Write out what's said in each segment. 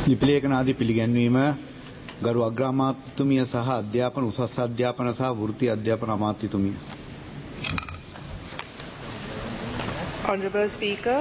ලිපිලේඛනාදී පිළිගැන්වීම ගරු අග්‍රාමාත්‍යතුමිය සහ අධ්‍යාපන උසස් අධ්‍යාපන සහ වෘත්ති අධ්‍යාපන අමාත්‍යතුමිය. Honorable Speaker,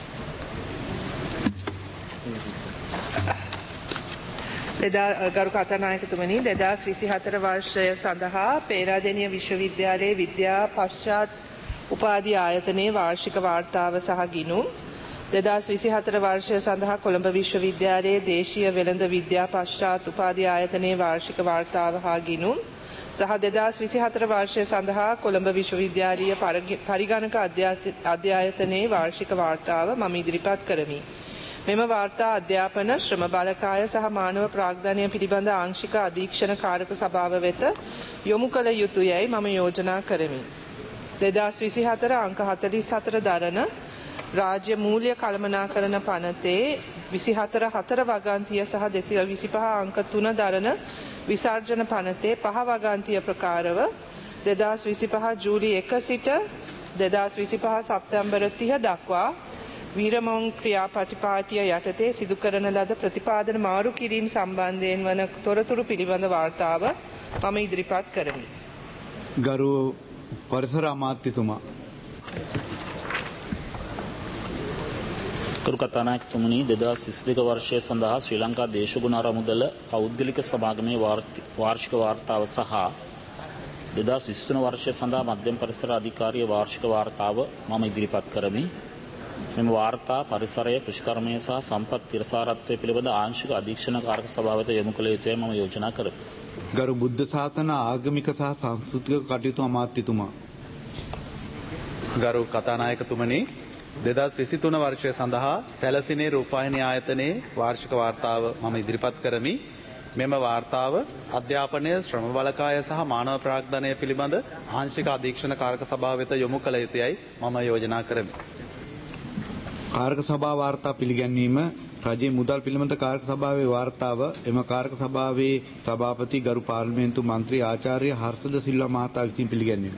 ගරු කතානායකතුමනි 2024 වර්ෂය සඳහා පේරාදෙණිය විශ්වවිද්‍යාලයේ විද්‍යා පශ්චාත් උපාධි ආයතනයේ වාර්ෂික වාර්තාව සහ ගිණුම් 2024 වර්ෂය සඳහා කොළඹ විශ්වවිද්‍යාලයේ දේශීය වෙළඳ විද්‍යා පශ්චාත් උපාධි ආයතනයේ වාර්ෂික වාර්තාව හා ගිණුම් සහ 2024 වර්ෂය සඳහා කොළඹ විශ්වවිද්‍යාලීය පරිගණක අධ්‍යායතනයේ වාර්ෂික වාර්තාව මම ඉදිරිපත් කරමි. මෙම වාර්තා අධ්‍යාපන ශ්‍රම බලකාය සහ මානව ප්‍රාග්ධනය පිළිබඳ ආංශික අධීක්ෂණ කාරක සභාව වෙත යොමු කළ යුතුයයි මම යෝජනා කරමි. 2024 අංක 44 දරන රාජ්‍ය මූල්‍ය කළමනාකරණ පනතේ 24 වගන්තිය සහ 225 අංක 3 දරන විසර්ජන පනතේ 5 වගන්තිය ප්‍රකාරව 2025 ජූලි 1 සිට 2025 සැප්තැම්බර් 30 දක්වා වීරමෝං ක්‍රියාපටිපාටිය යටතේ සිදු කරන ලද ප්‍රතිපාදන මාරු කිරීම සම්බන්ධයෙන් වන තොරතුරු පිළිබඳ වාර්තාව මම ඉදිරිපත් කරමි. ගරු පරිසර අමාත්‍යතුමා. කරු කතානායකතුමනි 2022 වර්ෂය සඳහා ශ්‍රී ලංකා දේශගුණ අරමුදල පෞද්ගලික සමාගමේ වාර්ෂික වාර්තාව සහ 2023 වර්ෂය සඳහා මධ්‍යම පරිසර අධිකාරිය වාර්ෂික වාර්තාව මම ඉදිරිපත් කරමි. මෙම වාර්තා පරිසරය කෘෂිකර්මය සහ සම්පත් තිරසාරත්වය පිළිබඳ ආංශික අධීක්ෂණ කාරක සභාව වෙත යොමු කළ යුතුයි මම යෝජනා කරමි. ගරු බුද්ධ ශාසන ආගමික සහ සංස්කෘතික කටයුතු අමාත්‍යතුමා. ගරු කතානායකතුමනි 2023 වර්ෂය සඳහා සැලසිනේ රූපවාහිනී ආයතනයේ වාර්ෂික වාර්තාව මම ඉදිරිපත් කරමි. මෙම වාර්තාව අධ්‍යාපනය ශ්‍රම බලකාය සහ මානව ප්‍රාග්ධනය පිළිබඳ ආංශික අධීක්ෂණ කාරක සභාව වෙත යොමු කළ යුතුයි මම යෝජනා කරමි. කාරක සභා වාර්තා පිළිගැන්වීම රජයේ මුදල් පිළිබඳ කාරක සභාවේ වාර්තාව එම කාරක සභාවේ සභාපති ගරු පාර්ලිමේන්තු මන්ත්‍රී ආචාර්ය හර්ෂද සිල්වා මහතා විසින් පිළිගැන්වීම.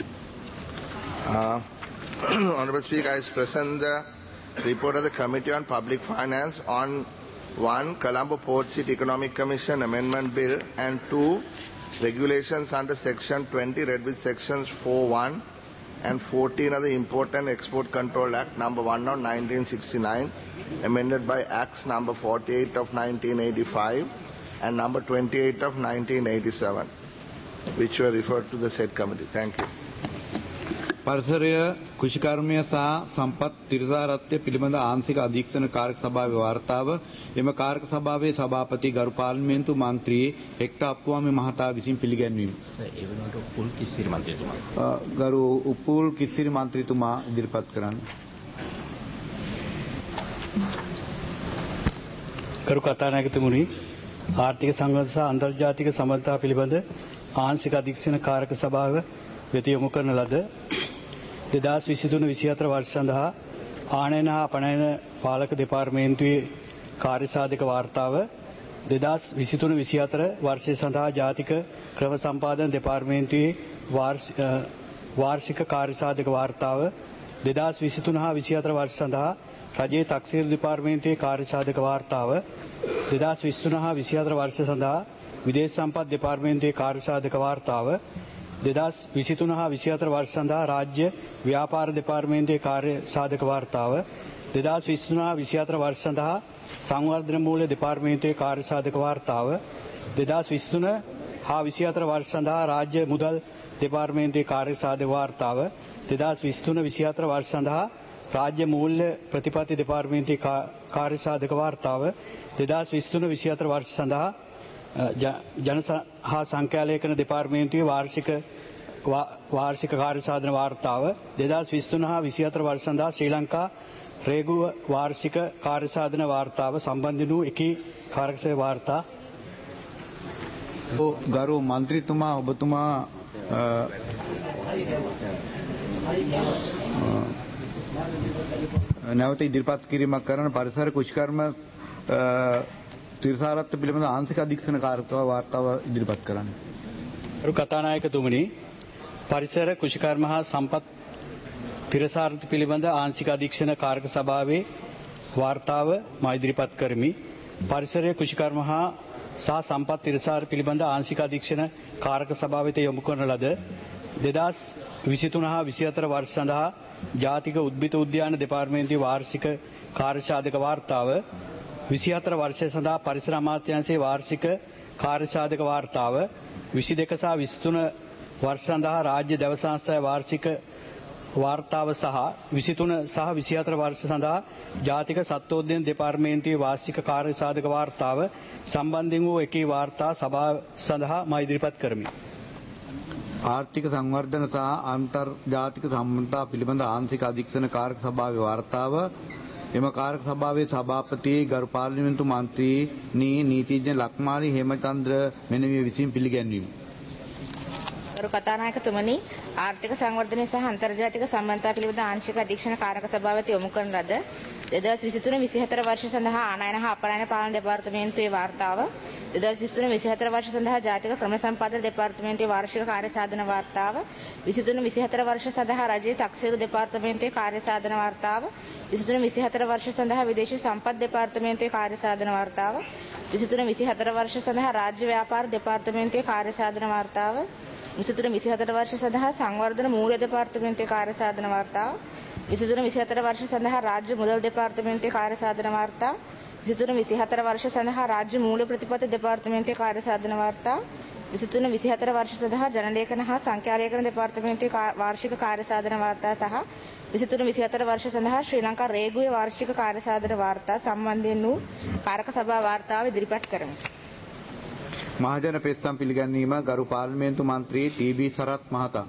Honorable Speaker, I present the report of the Committee on Public Finance on 1. Colombo Port City Economic Commission Amendment Bill and 2. Regulations under Section 20 read with Sections 4.1 and 14 of the Import and Export Control Act number 1 of 1969 amended by Acts number 48 of 1985 and number 28 of 1987 which were referred to the said committee. Thank you. පරිසරය කෘෂිකර්මය සහ සම්පත් තිරසාරත්වය පිළිබඳ ආංශික අධීක්ෂණ කාරක සභාවේ වාර්තාව එම කාරක සභාවේ සභාපති ගරු පාර්ලිමේන්තු මන්ත්‍රී හෙක්ටර් අප්පුවාමි මහතා විසින් පිළිගැන්වීම. ගරු උපුල් කිසිරි මන්ත්‍රීතුමා ඉදිරිපත් කරන්න. ගරු කතානායකතුමනි ආර්ථික සංවර්ධන සහ අන්තර්ජාතික සම්බන්ධතා පිළිබඳ ආංශික අධීක්ෂණ කාරක සභාව වෙත යොමු කරන ලද 2023-24 වර්ෂ සඳහා ආනයන හා අපනයන පාලක දෙපාර්තමේන්තුවේ කාර්යසාධක වාර්තාව 2023-24 වර්ෂය සඳහා ජාතික ක්‍රම සම්පාදන දෙපාර්තමේන්තුවේ වාර්ෂික කාර්යසාධක වාර්තාව 2023-24 වර්ෂ සඳහා රජයේ තක්සේරු දෙපාර්තමේන්තුවේ කාර්යසාධක වාර්තාව 2023-24 වර්ෂ සඳහා විදේශ සම්පත් දෙපාර්තමේන්තුවේ කාර්යසාධක වාර්තාව 2023-24 වර්ෂ සඳහා රාජ්‍ය ව්‍යාපාර දෙපාර්තමේන්තුවේ කාර්ය සාධක වාර්තාව 2023-24 වර්ෂ සඳහා සංවර්ධන මූල්‍ය දෙපාර්තමේන්තුවේ කාර්ය සාධක වාර්තාව 2023-24 වර්ෂ සඳහා රාජ්‍ය මුදල් දෙපාර්තමේන්තුවේ කාර්ය සාධක වාර්තාව 2023-24 වර්ෂ සඳහා රාජ්‍ය මූල්‍ය ප්‍රතිපත්ති දෙපාර්තමේන්තුවේ කාර්ය සාධක වාර්තාව 2023-24 වර්ෂ සඳහා ජන හා සංඛ්‍යාලේඛන දෙපාර්තමේන්තුවේ වාර්ෂික කාර්යසාධන වාර්තාව 2023-24 වර්ෂ සඳහා ශ්‍රී ලංකා රේගුව වාර්ෂික කාර්යසාධන වාර්තාව සම්බන්ධ වූ එකී කාර්යක්ෂය වාර්තා. ගරු මන්ත්‍රීතුමා ඔබතුමා නැවත ඉදිරිපත් කිරීමක් කරන පරිසර කුෂිකර්ම තිරසාරත්ව පිළිබඳ ආංශික අධීක්ෂණ කාරක වාර්තාව ඉදිරිපත් කරන්න. ගරු කතානායකතුමනි පරිසර කෘෂිකර්ම හා සම්පත් තිරසාරත්ව පිළිබඳ ආංශික අධීක්ෂණ කාරක සභාවේ වාර්තාව මා ඉදිරිපත් කරමි. පරිසරය කෘෂිකර්ම හා සහ සම්පත් තිරසාර පිළිබඳ ආංශික අධීක්ෂණ කාරක සභාව වෙත යොමු කරන ලද 2023 හා 24 වර්ෂ සඳහා ජාතික උද්භිත උද්‍යාන දෙපාර්තමේන්තුවේ වාර්ෂික කාර්යසාධක වාර්තාව 24 වර්ෂය සඳහා පරිසර අමාත්‍යාංශයේ වාර්ෂික කාර්යසාධක වාර්තාව 22 සහ 23 වර්ෂ සඳහා රාජ්‍ය දැව සංස්ථාවේ වාර්ෂික වාර්තාව සහ 23 සහ 24 වර්ෂ සඳහා ජාතික සත්වෝද්‍යාන දෙපාර්තමේන්තුවේ වාර්ෂික කාර්යසාධක වාර්තාව සම්බන්ධයෙන් වූ එකී වාර්තා සභාව සඳහා මා ඉදිරිපත් කරමි. ආර්ථික සංවර්ධන සහ අන්තර්ජාතික සම්බන්ධතා පිළිබඳ ආංශික අධීක්ෂණ කාරක සභාවේ වාර්තාව එම කාරක සභාවේ සභාපති ගරු පාර්ලිමේන්තු මන්ත්‍රී නීතිඥ ලක්මාලි හේමචන්ද්‍ර මෙනවිය විසින් පිළිගැන්වීම. ගරු කතානායකතුමනි, ආර්ථික සංවර්ධනය සහ අන්තර්ජාතික සම්බන්ධතා පිළිබඳ ආංශික අධීක්ෂණ කාරක සභාව වෙත යොමු කරන ලද 2023-24 වර්ෂ සඳහා ආනයන හා අපනයන පාලන දෙපාර්තමේන්තුවේ වාර්තාව 2023-24 වර්ෂ සඳහා ජාතික ක්‍රම සම්පාදන දෙපාර්තමේන්තුවේ වාර්ෂික කාර්යසාධන වාර්තාව 23-24 වර්ෂ සඳහා රජයේ තක්සේරු දෙපාර්තමේන්තුවේ කාර්යසාධන වාර්තාව 23-24 වර්ෂ සඳහා විදේශී සම්පත් දෙපාර්තමේන්තුවේ කාර්යසාධන වාර්තාව 23-24 වර්ෂ සඳහා රාජ්‍ය ව්‍යාපාර දෙපාර්තමේන්තුවේ කාර්යසාධන වාර්තාව 23-24 වර්ෂ සඳහා සංවර්ධන මූල්‍ය දෙපාර්තමේන්තුවේ කාර්යසාධන වාර්තාව 23-24 වර්ෂ සඳහා රාජ්‍ය මුදල් දෙපාර්තමේන්තුවේ කාර්යසාධන වාර්තා 23-24 වර්ෂ සඳහා රාජ්‍ය මූල්‍ය ප්‍රතිපත්ති දෙපාර්තමේන්තුවේ කාර්යසාධන වාර්තා 23-24 වර්ෂ සඳහා ජනලේඛන හා සංඛ්‍යාලේඛන දෙපාර්තමේන්තුවේ වාර්ෂික කාර්යසාධන වාර්තා සහ 23-24 වර්ෂ සඳහා ශ්‍රී ලංකා රේගුවේ වාර්ෂික කාර්යසාධන වාර්තා සම්බන්ධයෙන් වූ කාරක සභා වාර්තාව ඉදිරිපත් කරමි. මහජන පෙත්සම් පිළිගැන්වීම ගරු පාර්ලිමේන්තු මන්ත්‍රී ටී.බී. සරත් මහතා.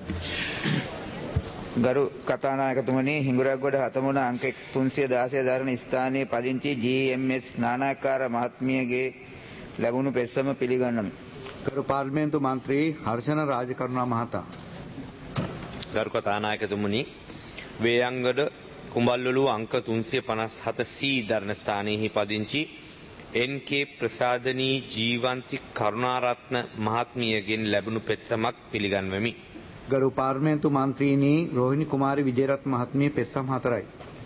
ගරු කතානායකතුමනි, හිඟුරක්ගොඩ හතමුණ අංක 316 දරණ ස්ථානයේ පදිංචි ජී.එම්.එස්. නානායක්කාර මහත්මියගේ ලැබුණු පෙත්සම පිළිගන්නමි. ගරු පාර්ලිමේන්තු මන්ත්‍රී හර්ෂණ රාජකරුණා මහතා. ගරු කතානායකතුමනි, වේයන්ගඩ කුඹල්ලුව අංක 357 C දරණ ස්ථානයේ පදිංචි එන්.කේ. ප්‍රසාදනී ජීවන්ති කරුණාරත්න මහත්මියගෙන් ලැබුණු පෙත්සමක් පිළිගන්වමි. ගරු පාර්ලිමේන්තු මන්ත්‍රීනි රෝහිණි කුමාරි විජේරත්න මහත්මිය පෙත්සම් 4යි.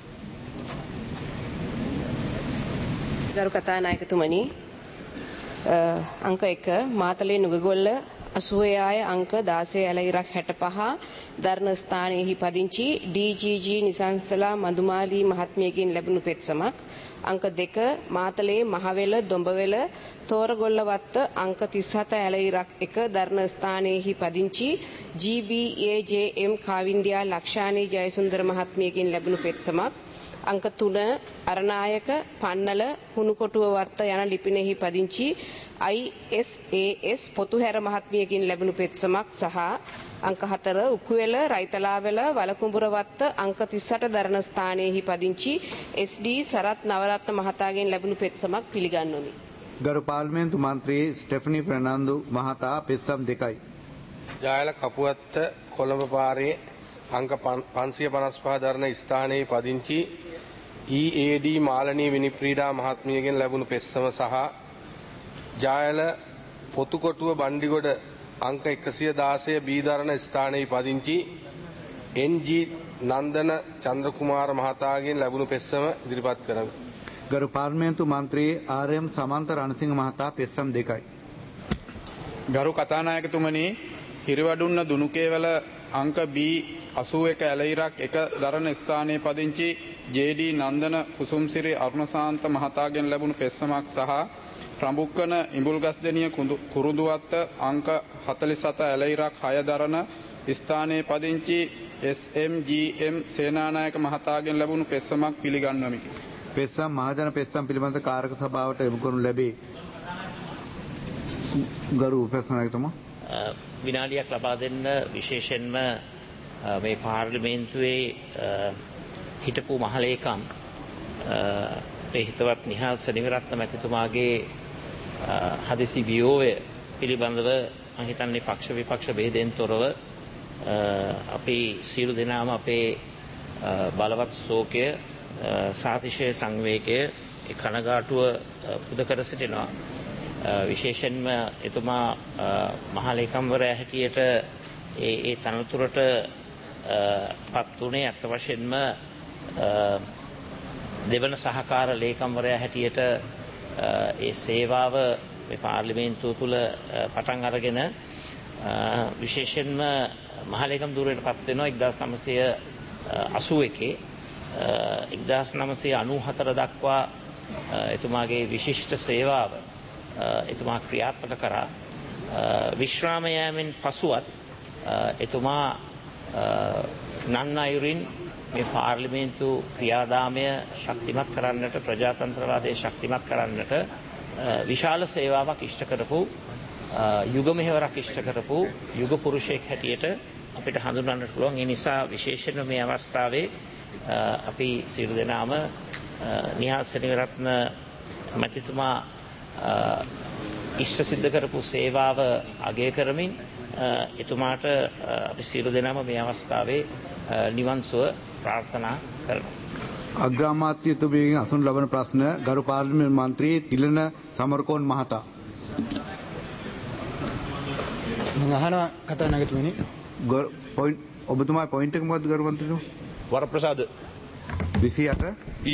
ගරු කතානායකතුමනි, අංක 1 මාතලේ නුගගොල්ල 86 අංක 16 ඇලයිරක් 65 දරණ ස්ථානයේ පදිංචි ඩී.ජී.ජී. නිසංසලා මදුමාලී මහත්මියගෙන් ලැබුණු පෙත්සමක්. අංක 2 මාතලේ මහවෙල දොඹවෙල තෝරගොල්ලවත්ත අංක 37 ඇලයිරක් 1 දරණ ස්ථානයේ පදිංචි ජී.බී.ඒ.ජේ.එම්. කාවින්දියා ලක්ෂානී ජයසුන්දර මහත්මියගෙන් ලැබුණු පෙත්සමක්. අංක 3 අරනායක පන්නල හුණුකොටුව වත්ත යන ලිපිනෙහි පදිංචි ISAS පොතුහැර මහත්මියගෙන් ලැබුණු පෙත්සමක් සහ අංක 4 උකුවෙල රයිතලාවෙල වලකුඹුර වත්ත අංක 38 දරණ ස්ථානයේ පදිංචි SD සරත් නවරත්න මහතාගෙන් ලැබුණු පෙත්සමක් පිළිගන්වමි. ගරු පාර්ලිමේන්තු මන්ත්‍රී ස්ටෙෆනි ෆර්නන්දු මහතා පෙත්සම් 2යි. ජායල කපුවත්ත කොළඹ පාරේ අංක 555 දරණ ස්ථානයේ පදිංචි EAD මාලනී විනිප්‍රීඩා මහත්මියගෙන් ලැබුණු පෙත්සම සහ ජායල පොතුකොටුව බණ්ඩිගොඩ අංක 116 B දරණ ස්ථානයේ පදිංචි NG නන්දන චන්ද්‍රකුමාර මහතාගෙන් ලැබුණු පෙත්සම ඉදිරිපත් කරමි. ගරු පාර්ලිමේන්තු මන්ත්‍රී RM සමන්ත රණසිංහ මහතා පෙත්සම් 2යි. ගරු කතානායකතුමනි, හිරිවඩුන්න දුනුකේවල අංක B 81 ඇලයිරක් 1 දරණ ස්ථානයේ පදිංචි JD නන්දන කුසුම්සිරි අරුණසාන්ත මහතාගෙන් ලැබුණු පෙත්සමක් සහ රඹුක්කන ඉඹුල්ගස්දෙනිය කුරුඳුවත්ත අංක 47 ඇලයිරක් 6 දරණ ස්ථානයේ පදිංචි SMGM සේනානායක මහතාගෙන් ලැබුණු පෙත්සමක් පිළිගන්වමි. පෙත්සම් මහජන පෙත්සම් පිළිබඳ කාරක සභාවට යොමු කරනු ලැබේ. ගරු උපසනායකතුමා, විනාඩියක් ලබා දෙන්න. විශේෂයෙන්ම මේ පාර්ලිමේන්තුවේ හිටපු මහලේකම් හිතවත් නිහාල් සෙනවිරත්න මැතිතුමාගේ හදිසි වියෝවය පිළිබඳව මම හිතන්නේ පක්ෂ විපක්ෂ ભેදයෙන් තොරව අපි සියලු දෙනාම අපේ බලවත් ශෝකය සාතිශය සංවේගය කනගාටුව පුද කර සිටිනවා. විශේෂයෙන්ම එතුමා මහලේකම්වරයා හැටියට ඒ තනතුරට පත් වුණේ අත් වශයෙන්ම දෙවන සහකාර ලේකම්වරයා හැටියට ඒ සේවාව මේ පාර්ලිමේන්තුව තුළ පටන් අරගෙන විශේෂයෙන්ම මහලේකම් ධුරයට පත් වෙනවා 1981 1994 දක්වා එතුමාගේ විශිෂ්ට සේවාව එතුමා ක්‍රියාත්මක කරා. විශ්‍රාම යෑමෙන් පසුවත් එතුමා නන් අයුරින් මේ පාර්ලිමේන්තු ක්‍රියාදාමය ශක්තිමත් කරන්නට ප්‍රජාතන්ත්‍රවාදය ශක්තිමත් කරන්නට විශාල සේවාවක් ඉෂ්ට කරපු යුග මෙහෙවරක් ඉෂ්ට කරපු යුග පුරුෂයෙක් හැටියට අපිට හඳුන්වන්නට පුළුවන්. ඒ නිසා විශේෂයෙන්ම මේ අවස්ථාවේ අපි සියලු දෙනාම නිහාල් සෙනවිරත්න මැතිතුමා ඉෂ්ට සිද්ධ කරපු සේවාව අගය කරමින් එතුමාට අපි සියලු දෙනාම මේ අවස්ථාවේ නිවන් සුව ප්‍රාර්ථනා කරනවා. අග්‍රාමාත්‍යතුමියගෙන් අසුන් ලබන ප්‍රශ්න ගරු පාර්ලිමේන්තු මන්ත්‍රී තිලන සමරකෝන් මහතා. මම අහනවා කතානායකතුමනි ඔබතුමා පොයින්ට් එක මොකද්ද ගරු මන්ත්‍රීතුමා? වරප්‍රසාද 28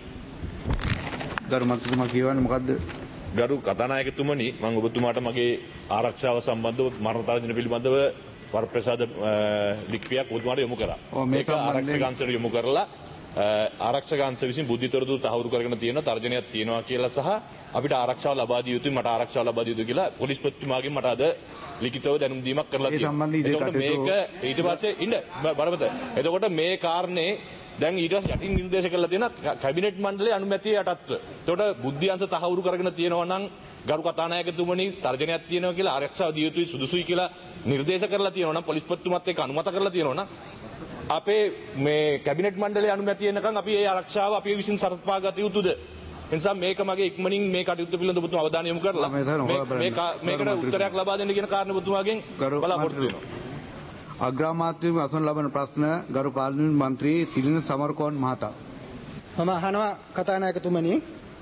ගරු මන්ත්‍රීතුමා කියවන්නේ මොකද්ද? ගරු කතානායකතුමනි මම ඔබතුමාට මගේ ආරක්ෂාව සම්බන්ධව මරණ තර්ජන පිළිබඳව වරප්‍රසාද ලිපියක් ඔබතුමාට යොමු කරා. ඒක ආරක්ෂක අංශයට යොමු කරලා ආරක්ෂක අංශ විසින් බුද්ධිතොරතුරු තහවුරු කරගෙන තියෙන තර්ජනයක් තියෙනවා කියලා සහ අපිට ආරක්ෂාව ලබා දිය යුතුයි මට ආරක්ෂාව ලබා දිය යුතුයි කියලා පොලිස්පතිතුමාගෙන් මට අද ලිඛිතව දැනුම් දීමක් කරලා තියෙනවා. එතකොට මේක ඊට පස්සේ ඉන්න බලපත. එතකොට මේ කාරණේ දැන් ඊට පස්සේ යටින් නිර්දේශ කරලා තියෙන කැබිනට් මණ්ඩලයේ අනුමැතිය යටත්ව. එතකොට බුද්ධි අංශ තහවුරු කරගෙන තියෙනවා නම් ගරු කතානායකතුමනි තර්ජනයක් තියෙනවා කියලා ආරක්ෂාව දිය යුතුයි සුදුසුයි කියලා නිර්දේශ කරලා තියෙනවා නම් පොලිස්පතිතුමත් එක්ක අනුමත කරලා තියෙනවා නම් අපේ මේ කැබිනට් මණ්ඩලයේ අනුමැතිය එනකන් අපි ඒ ආරක්ෂාව අපි විසින් සරපා ගත යුතුද? එනිසා මේක මගේ ඉක්මනින් මේ කටයුත්ත පිළිබඳව ඔබතුමා අවධානය යොමු කරලා මේකට උත්තරයක් ලබා දෙන්න කියන කාරණේ ඔබතුමාගෙන් බලාපොරොත්තු වෙනවා. අග්‍රාමාත්‍යතුමා අසුන් ලබන ප්‍රශ්න ගරු පාර්ලිමේන්තු මන්ත්‍රී තිලන සමරකෝන් මහතා. මම අහනවා කතානායකතුමනි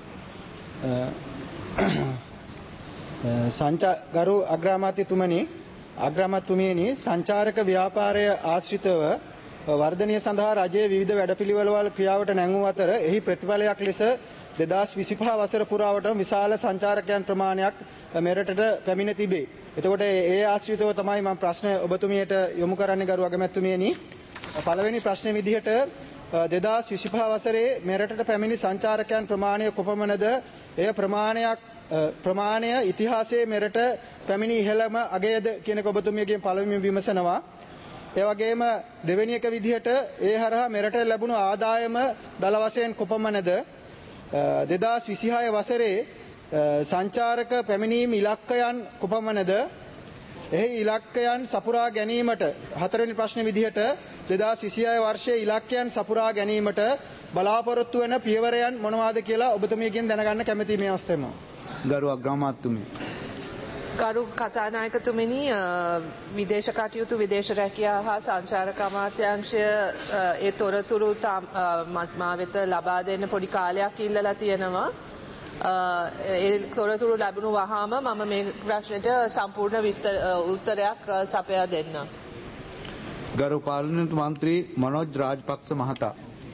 ගරු අග්‍රාමාත්‍යතුමියනි සංචාරක ව්‍යාපාරය ආශ්‍රිතව වර්ධනය සඳහා රජයේ විවිධ වැඩපිළිවෙළවල් ක්‍රියාවට නැංවූ අතර එහි ප්‍රතිඵලයක් ලෙස 2025 වසර පුරාවට විශාල සංචාරකයන් ප්‍රමාණයක් මෙරටට පැමිණ තිබේ. එතකොට ඒ ආශ්‍රිතව තමයි මම ප්‍රශ්න ඔබතුමියට යොමු කරන්නේ ගරු අගමැතිතුමියනි. පළවෙනි ප්‍රශ්නේ විදිහට 2025 වසරේ මෙරටට පැමිණි සංචාරකයන් ප්‍රමාණය කොපමණද? එය ප්‍රමාණය ඉතිහාසයේ මෙරට පැමිණි ඉහළම අගයද කියන එක ඔබතුමියගෙන් පළවෙනිම විමසනවා. ඒ වගේම දෙවෙනි එක විදිහට ඒ හරහා මෙරට ලැබුණු ආදායම දල වශයෙන් කොපමණද? 2026 වසරේ සංචාරක පැමිණීම් ඉලක්කයන් කොපමණද? එහි ඉලක්කයන් සපුරා ගැනීමට හතරවෙනි ප්‍රශ්නේ විදිහට 2026 වර්ෂයේ ඉලක්කයන් සපුරා ගැනීමට බලාපොරොත්තු වෙන පියවරයන් මොනවාද කියලා ඔබතුමියගෙන් දැනගන්න කැමැතියි මේ අවස්ථාවේ. ගරු අග්‍රාමාත්‍යතුමනි. ගරු කතානායකතුමනි විදේශ කටයුතු විදේශ රැකියාව හා සංචාරක අමාත්‍යාංශය ඒ තොරතුරු මා වෙත ලබා දෙන්න පොඩි කාලයක් ඉල්ලලා තියෙනවා. ඒ තොරතුරු ලැබුණු වහාම මම මේ ප්‍රශ්නෙට සම්පූර්ණ උත්තරයක් සපයා දෙන්න. ගරු පාර්ලිමේන්තු මන්ත්‍රී මනෝජ් රාජපක්ෂ මහතා.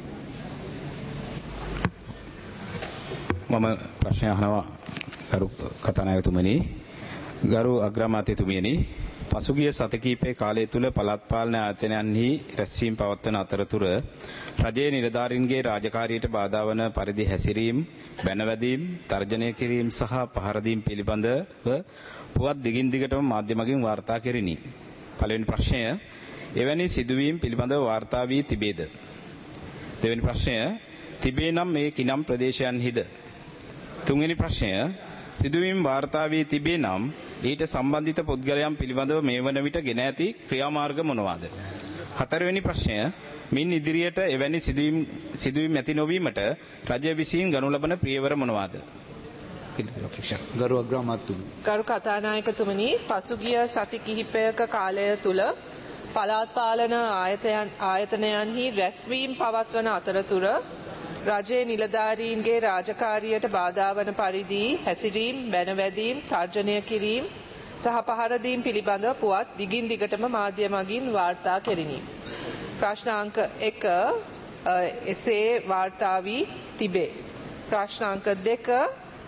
මම ප්‍රශ්නය අහනවා ගරු කතානායකතුමනි. ගරු අග්‍රාමාත්‍යතුමියනි පසුගිය සත කිහිපයේ කාලය තුල පළාත් පාලන ආයතනයන්හි රැස්වීම් පවත්වන අතරතුර රජයේ නිලධාරීන්ගේ රාජකාරියට බාධා වන පරිදි හැසිරීම්, බැනවැදීම්, තර්ජනය කිරීම සහ පහර දීම් පිළිබඳව පුවත් දිගින් දිගටම මාධ්‍ය මගින් වාර්තා කෙරිණි. පළවෙනි ප්‍රශ්නය එවැනි සිදුවීම් පිළිබඳව වාර්තා වී තිබේද? දෙවෙනි ප්‍රශ්නය තිබේ නම් මේ කිනම් ප්‍රදේශයන්හිද? තුන්වෙනි ප්‍රශ්නය සිදුවීම් වාර්තා වී තිබේ නම් ඊට සම්බන්ධිත පුද්ගලයන් පිළිබඳව මේ වන විට ගෙන ඇති ක්‍රියාමාර්ග මොනවාද? හතරවෙනි ප්‍රශ්නය මින් ඉදිරියට එවැනි සිදුවීම් ඇති නොවීමට රජය විසින් ගනු ලබන පියවර මොනවාද? ගරු අග්‍රාමාත්‍යතුමනි. ගරු කතානායකතුමනි පසුගිය සති කිහිපයක කාලය තුල පළාත් පාලන ආයතනයන්හි රැස්වීම් පවත්වන අතරතුර රජයේ නිලධාරීන්ගේ රාජකාරියට බාධා වන පරිදි හැසිරීම්, බැනවැදීම්, තර්ජනය කිරීම සහ පහර දීම් පිළිබඳව පුවත් දිගින් දිගටම මාධ්‍ය මගින් වාර්තා කෙරිණි. ප්‍රශ්නාංක 1 එසේ වාර්තා වී තිබේ. ප්‍රශ්නාංක 2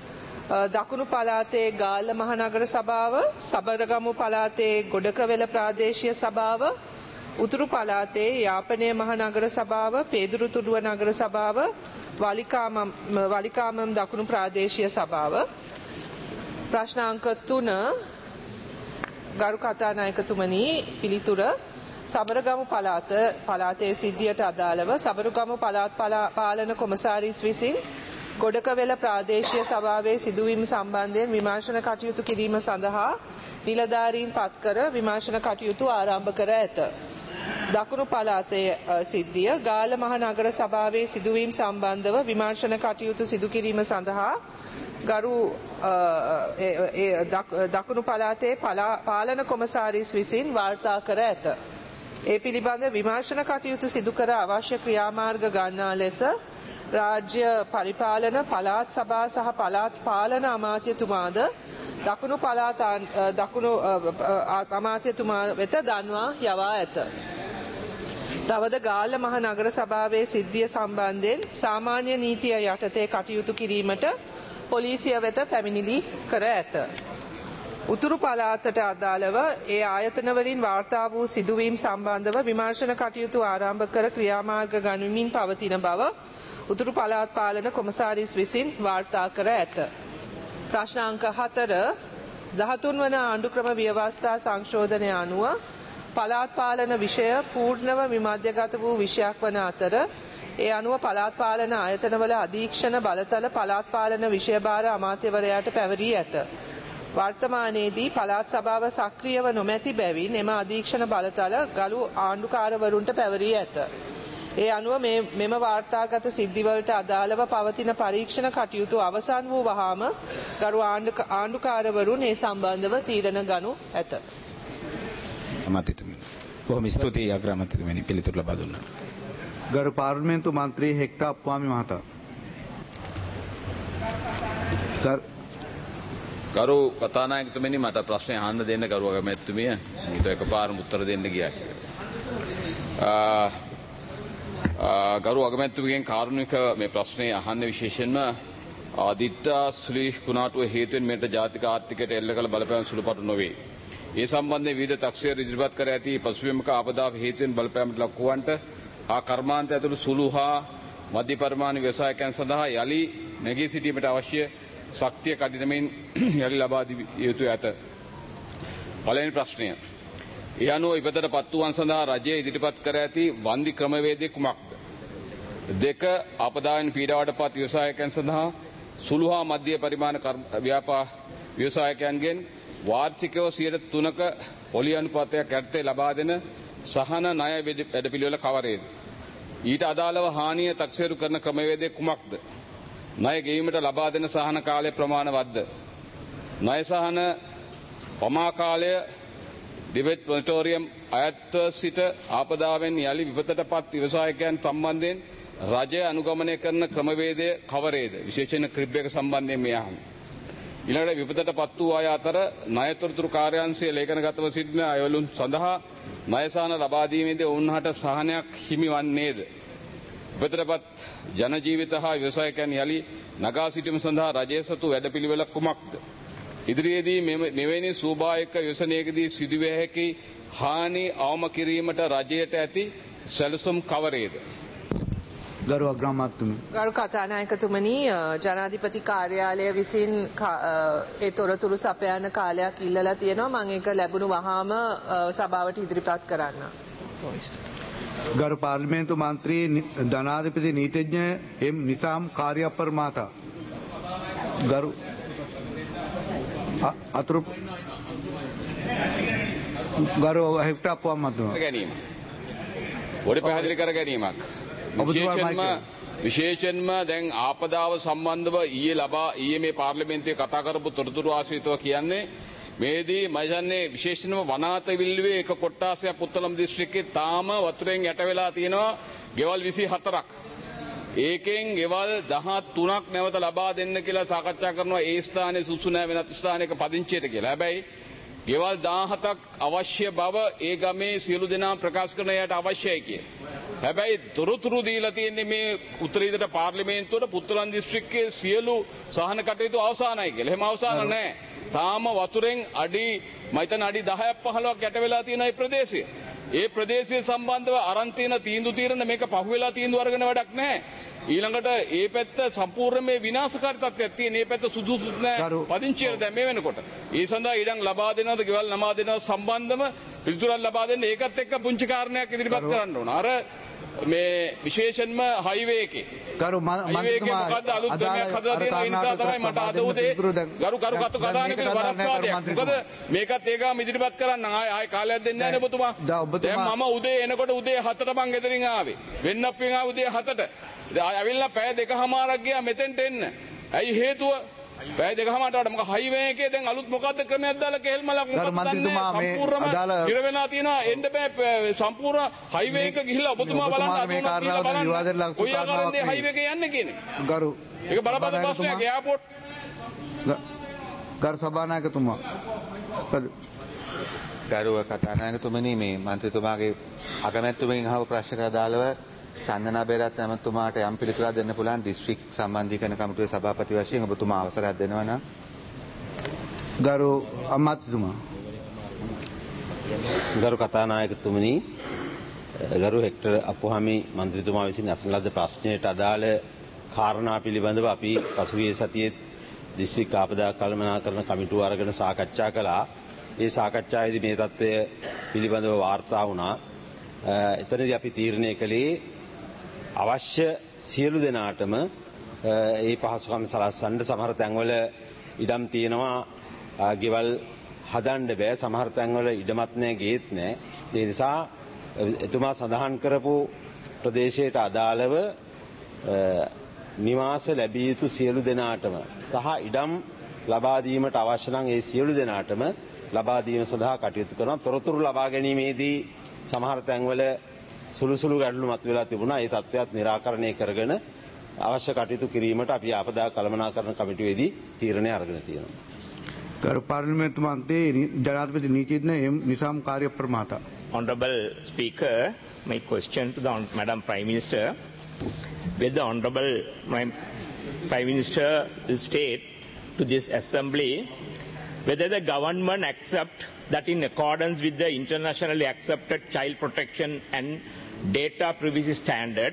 දකුණු පළාතේ ගාල්ල මහනගර සභාව, සබරගමු පළාතේ ගොඩකවැල ප්‍රාදේශීය සභාව, උතුරු පළාතේ යාපනය මහනගර සභාව, පේදුරුතුඩුව නගර සභාව, වලිකාමම් දකුණු ප්‍රාදේශීය සභාව. ප්‍රශ්න අංක 3 ගරු කතානායකතුමනි පිළිතුර සබරගමු පළාතේ සිද්ධියට අදාළව සබරගමු පළාත් පාලන කොමසාරිස් විසින් ගොඩකවැල ප්‍රාදේශීය සභාවේ සිදුවීම් සම්බන්ධයෙන් විමර්ශන කටයුතු කිරීම සඳහා නිලධාරීන් පත්කර විමර්ශන කටයුතු ආරම්භ කර ඇත. දකුණු පළාතේ සිද්ධිය ගාල්ල මහනගර සභාවේ සිදුවීම් සම්බන්ධව විමර්ශන කටයුතු සිදු කිරීම සඳහා දකුණු පළාතේ පාලන කොමසාරිස් විසින් වාර්තා කර ඇත. ඒ පිළිබඳ විමර්ශන කටයුතු සිදු කර අවශ්‍ය ක්‍රියාමාර්ග ගන්නා ලෙස රාජ්‍ය පරිපාලන පළාත් සභා සහ පළාත් පාලන අමාත්‍යතුමාද දකුණු පළාත් අමාත්‍යතුමා වෙත දන්වා යවා ඇත. තවද ගාල්ල මහනගර සභාවේ සිද්ධිය සම්බන්ධයෙන් සාමාන්‍ය නීතිය යටතේ කටයුතු කිරීමට පොලිසිය වෙත පැමිණිලි කර ඇත. උතුරු පළාතට අදාළව ඒ ආයතනවලින් වාර්තා වූ සිදුවීම් සම්බන්ධව විමර්ශන කටයුතු ආරම්භ කර ක්‍රියාමාර්ග ගනිමින් පවතින බව උතුරු පළාත් පාලන කොමසාරිස් විසින් වාර්තා කර ඇත. ප්‍රශ්න අංක 4 13 වන ආණ්ඩුක්‍රම ව්‍යවස්ථා සංශෝධනය අනුව පළාත් පාලන විෂය පූර්ණව විමධ්‍යගත වූ විෂයක් වන අතර ඒ අනුව පළාත් පාලන ආයතනවල අධීක්ෂණ බලතල පළාත් පාලන විෂය භාර අමාත්‍යවරයාට පැවරී ඇත. වර්තමානයේදී පළාත් සභාව සක්‍රියව නොමැති බැවින් එම අධීක්ෂණ බලතල ගරු ආණ්ඩුකාරවරුන්ට පැවරී ඇත. ඒ අනුව මෙම වාර්තාගත සිද්ධිවලට අදාළව පවතින පරීක්ෂණ කටයුතු අවසන් වූ වහාම ගරු ආණ්ඩුකාරවරුන් ඒ සම්බන්ධව තීරණ ගනු ඇත. අමාත්‍යතුමනි. බොහොම ස්තුතියි අග්‍රාමාත්‍යතුමනි පිළිතුරු ලබා දුන්නා. ගරු පාර්ලිමේන්තු මන්ත්‍රී හෙක්ටර් අප්පාමි මහතා. ගරු කතානායකතුමනි මට ප්‍රශ්නය අහන්න දෙන්න ගරු අගමැතිතුමිය. ඊට එකපාරම උත්තර දෙන්න ගියා කියලා. ගරු අගමැතිතුමියගෙන් කාරුණික මේ ප්‍රශ්නය අහන්න විශේෂයෙන්ම ආදිත්‍ය ශ්‍රී කුණාටුව හේතුවෙන් මෙට ජාතික ආර්ථිකයට එල්ල කළ බලපෑම් සුළුපටු නොවේ. ඒ සම්බන්ධයෙන් විවිධ තක්සේර ඉදිරිපත් කර ඇති පසුබිමක ආපදාව හේතුවෙන් බලපෑමට ලක් වූවන්ට කර්මාන්ත ඇතුළු සුළු හා මධ්‍ය පරිමාණ ව්‍යවසායකයන් සඳහා යලි නැගී සිටීමට අවශ්‍ය ශක්තිය කඩිනමින් යලි ලබා දිය යුතු ඇත. පළවෙනි ප්‍රශ්නය. ඒ අනුව ඉපතට පත් වූවන් සඳහා රජය ඉදිරිපත් කර ඇති වන්දි ක්‍රමවේදය කුමක්ද? 2. ආපදාවෙන් පීඩාවට පත් ව්‍යවසායකයන් සඳහා සුළු හා මධ්‍ය පරිමාණ ව්‍යවසායකයන්ගෙන් වාර්ෂිකව 3% පොලි අනුපාතයක් යටතේ ලබා දෙන සහන ණය වැඩපිළිවෙල කවරේද? ඊට අදාළව හානිය තක්සේරු කරන ක්‍රමවේදය කුමක්ද? ණය ගෙවීමට ලබා දෙන සහන කාලය ප්‍රමාණවත්ද? ණය සහන පමා කාලය ඩිබේට් මොනිටෝරියම් අයත්ව සිට ආපදාවෙන් යලි විපතට පත් ව්‍යවසායකයන් සම්බන්ධයෙන් රජය අනුගමනය කරන ක්‍රමවේදය කවරේද? විශේෂයෙන් ක්‍රිබ් එක සම්බන්ධයෙන් මේ අහන්නේ. ඊළඟට විපතට පත් වූ අය අතර ණයතොරතුරු කාර්යාංශයේ ලේඛනගතව සිටින අයවලුන් සඳහා ණය සහන ලබා දීමේදී ඔවුන්හට සහනයක් හිමි වන්නේද? විපතටපත් ජන ජීවිත හා ව්‍යවසායකයන් යලි නගා සිටීම සඳහා රජය සතු වැඩපිළිවෙල කුමක්ද? ඉදිරියේදී මෙවැනි සූභායක ව්‍යසනයකදී සිදුවිය හැකි හානි අවම කිරීමට රජයට ඇති සැලසුම් කවරේද? ගරු අග්‍රාමාත්‍යතුමනි. ගරු කතානායකතුමනි ජනාධිපති කාර්යාලය විසින් ඒ තොරතුරු සපයන කාලයක් ඉල්ලලා තියෙනවා. මම ඒක ලැබුණු වහාම සභාවට ඉදිරිපත් කරන්න. ගරු පාර්ලිමේන්තු මන්ත්‍රී ධනාධිපති නීතිඥ එම් නිසාම් කාර්යප්පර් මහතා. ගරු අතුරු ගරු හෙක්ටර් අප්පාමි මහත්මයා. ගැනීම. පොඩි පැහැදිලි කර ගැනීමක්. විශේෂයෙන්ම දැන් ආපදාව සම්බන්ධව ඊයේ මේ පාර්ලිමේන්තුවේ කතා කරපු තොරතුරු ආශ්‍රිතව කියන්නේ මේදී මම හිතන්නේ විශේෂයෙන්ම වනාත විල්ලුවේ එක කොට්ටාසයක් පුත්තලම් දිස්ත්‍රික්කේ තාම වතුරෙන් යට වෙලා තියෙනවා ගෙවල් 24ක්. ඒකෙන් ගෙවල් 13ක් නැවත ලබා දෙන්න කියලා සාකච්ඡා කරනවා ඒ ස්ථානයේ සුසු නැහැ වෙනත් ස්ථානයක පදිංචියට කියලා. හැබැයි ගෙවල් 17ක් අවශ්‍ය බව ඒ ගමේ සියලු දෙනා ප්‍රකාශ කරන යට අවශ්‍යයි කිය. හැබැයි තොරතුරු දීලා තියෙන්නේ මේ උත්තරීතර පාර්ලිමේන්තුවට පුත්තලන් දිස්ත්‍රික්කයේ සියලු සහන කටයුතු අවසానයි කියලා. එහෙම අවසాన නැහැ. තාම වතුරෙන් අඩි මම හිතන අඩි 10ක් 15ක් යට වෙලා තියෙන මේ ප්‍රදේශය. ඒ ප්‍රදේශය සම්බන්ධව අරන් තියෙන තීන්දුව తీරන මේක පහුවෙලා තීන්දුව අරගෙන වැඩක් නැහැ. ඊළඟට ඒ පැත්ත සම්පූර්ණ මේ විනාශකාරී තත්ත්වයක් තියෙන. මේ පැත්ත සුදුසුත් නැහැ. පදිංචියට දැන් මේ වෙනකොට. ඒ සඳහා ඉඩම් ලබා දෙනවද, ගෙවල් නමා දෙනවද සම්බන්ධව පිළිතුරක් ලබා දෙන්න ඒකත් එක්ක පුංචි කාරණයක් ඉදිරිපත් කරන්න ඕන. අර මේ විශේෂයෙන්ම හයිවේ එකේ ගරු මන්ත්‍රීතුමා මොකද්ද අලුත් ක්‍රමයක් හදලා තියෙන ඒ නිසා තමයි මට අද උදේ ගරු කතු කතානේ වරස්වාදයක්. මොකද මේකත් ඒකම ඉදිරිපත් කරන්න ආය කාලයක් දෙන්නේ නැහැ නේ ඔබතුමා. දැන් මම උදේ එනකොට උදේ 7ට මං ගෙදරින් ආවේ. වෙන්නප්පෙන් ආවේ උදේ 7ට. ඇවිල්ලා පැය දෙකමාරක් ගියා මෙතෙන්ට එන්න. ඇයි හේතුව? පැය දෙකමාරට වඩා මොකක් හයිවේ එකේ දැන් අලුත් මොකද්ද ක්‍රමයක් දාලා කෙල්මලක් මොකක්ද දන්නේ සම්පූර්ණම ඉර වෙනා තියෙනවා එන්න බෑ සම්පූර්ණ හයිවේ එක ගිහිල්ලා ඔබතුමා බලන්න මේ කාරණාවට විවාදයට ලක් කොයි ආකාරයෙන්ද හයිවේ එක යන්නේ කියන්නේ ගරු ඒක බලපෑම ප්‍රශ්නයක් එයාපෝට් ගරු සභානායකතුමා ගරුව කතානායකතුමනි මේ මන්ත්‍රීතුමාගේ අගමැතිතුමගෙන් අහපු ප්‍රශ්නකට අදාළව චන්දනා බේරත් ඇමතුමාට යම් පිළිතුරක් දෙන්න පුළුවන් දිස්ත්‍රික් සම්බන්ධීකරණ කමිටුවේ සභාපති වශයෙන් ඔබතුමා අවසරයක් දෙනවා නම් ගරු අමාත්‍යතුමා ගරු කතානායකතුමනි ගරු හෙක්ටර් අප්පුහාමි මන්ත්‍රීතුමා විසින් අසන ලද ප්‍රශ්නයට අදාළ කාරණා පිළිබඳව අපි පසුගිය සතියේ දිස්ත්‍රික් ආපදා කළමනාකරණ කමිටුව අරගෙන සාකච්ඡා කළා. ඒ සාකච්ඡාවේදී මේ තත්ත්වය පිළිබඳව වාර්තා වුණා. එතනදී අපි තීරණය කළේ අවශ්‍ය සියලු දෙනාටම ඒ පහසුකම් සලස්සන්න සමහර තැන්වල ඉඩම් තියෙනවා ගෙවල් හදන්න බෑ සමහර තැන්වල ඉඩමත් නැහැ ගේත් නැහැ ඒ නිසා එතුමා සඳහන් කරපු ප්‍රදේශයට අදාළව නිවාස ලැබිය යුතු සියලු දෙනාටම සහ ඉඩම් ලබා දීමට අවශ්‍ය නම් ඒ සියලු දෙනාටම ලබා දීම සඳහා කටයුතු කරනවා තොරතුරු ලබා ගැනීමේදී සමහර තැන්වල සුළු ගැටලු මතුවලා තිබුණා. ඒ තත්ත්වයක් निराකරණය කරගෙන අවශ්‍ය කටයුතු කිරීමට අපි ආපදා කළමනාකරණ කමිටුවේදී තීරණය අරගෙන තියෙනවා. ගරු පාර්ලිමේන්තු මන්ත්‍රී ජනාධිපති නීතිඥ එම් නිසාම් කාර්යප්‍රමාතා. Honorable Speaker, my question to the Madam Prime Minister, whether the Honorable Prime Minister will state to this Assembly whether the government accept that in accordance with the internationally accepted child protection and data privacy standard,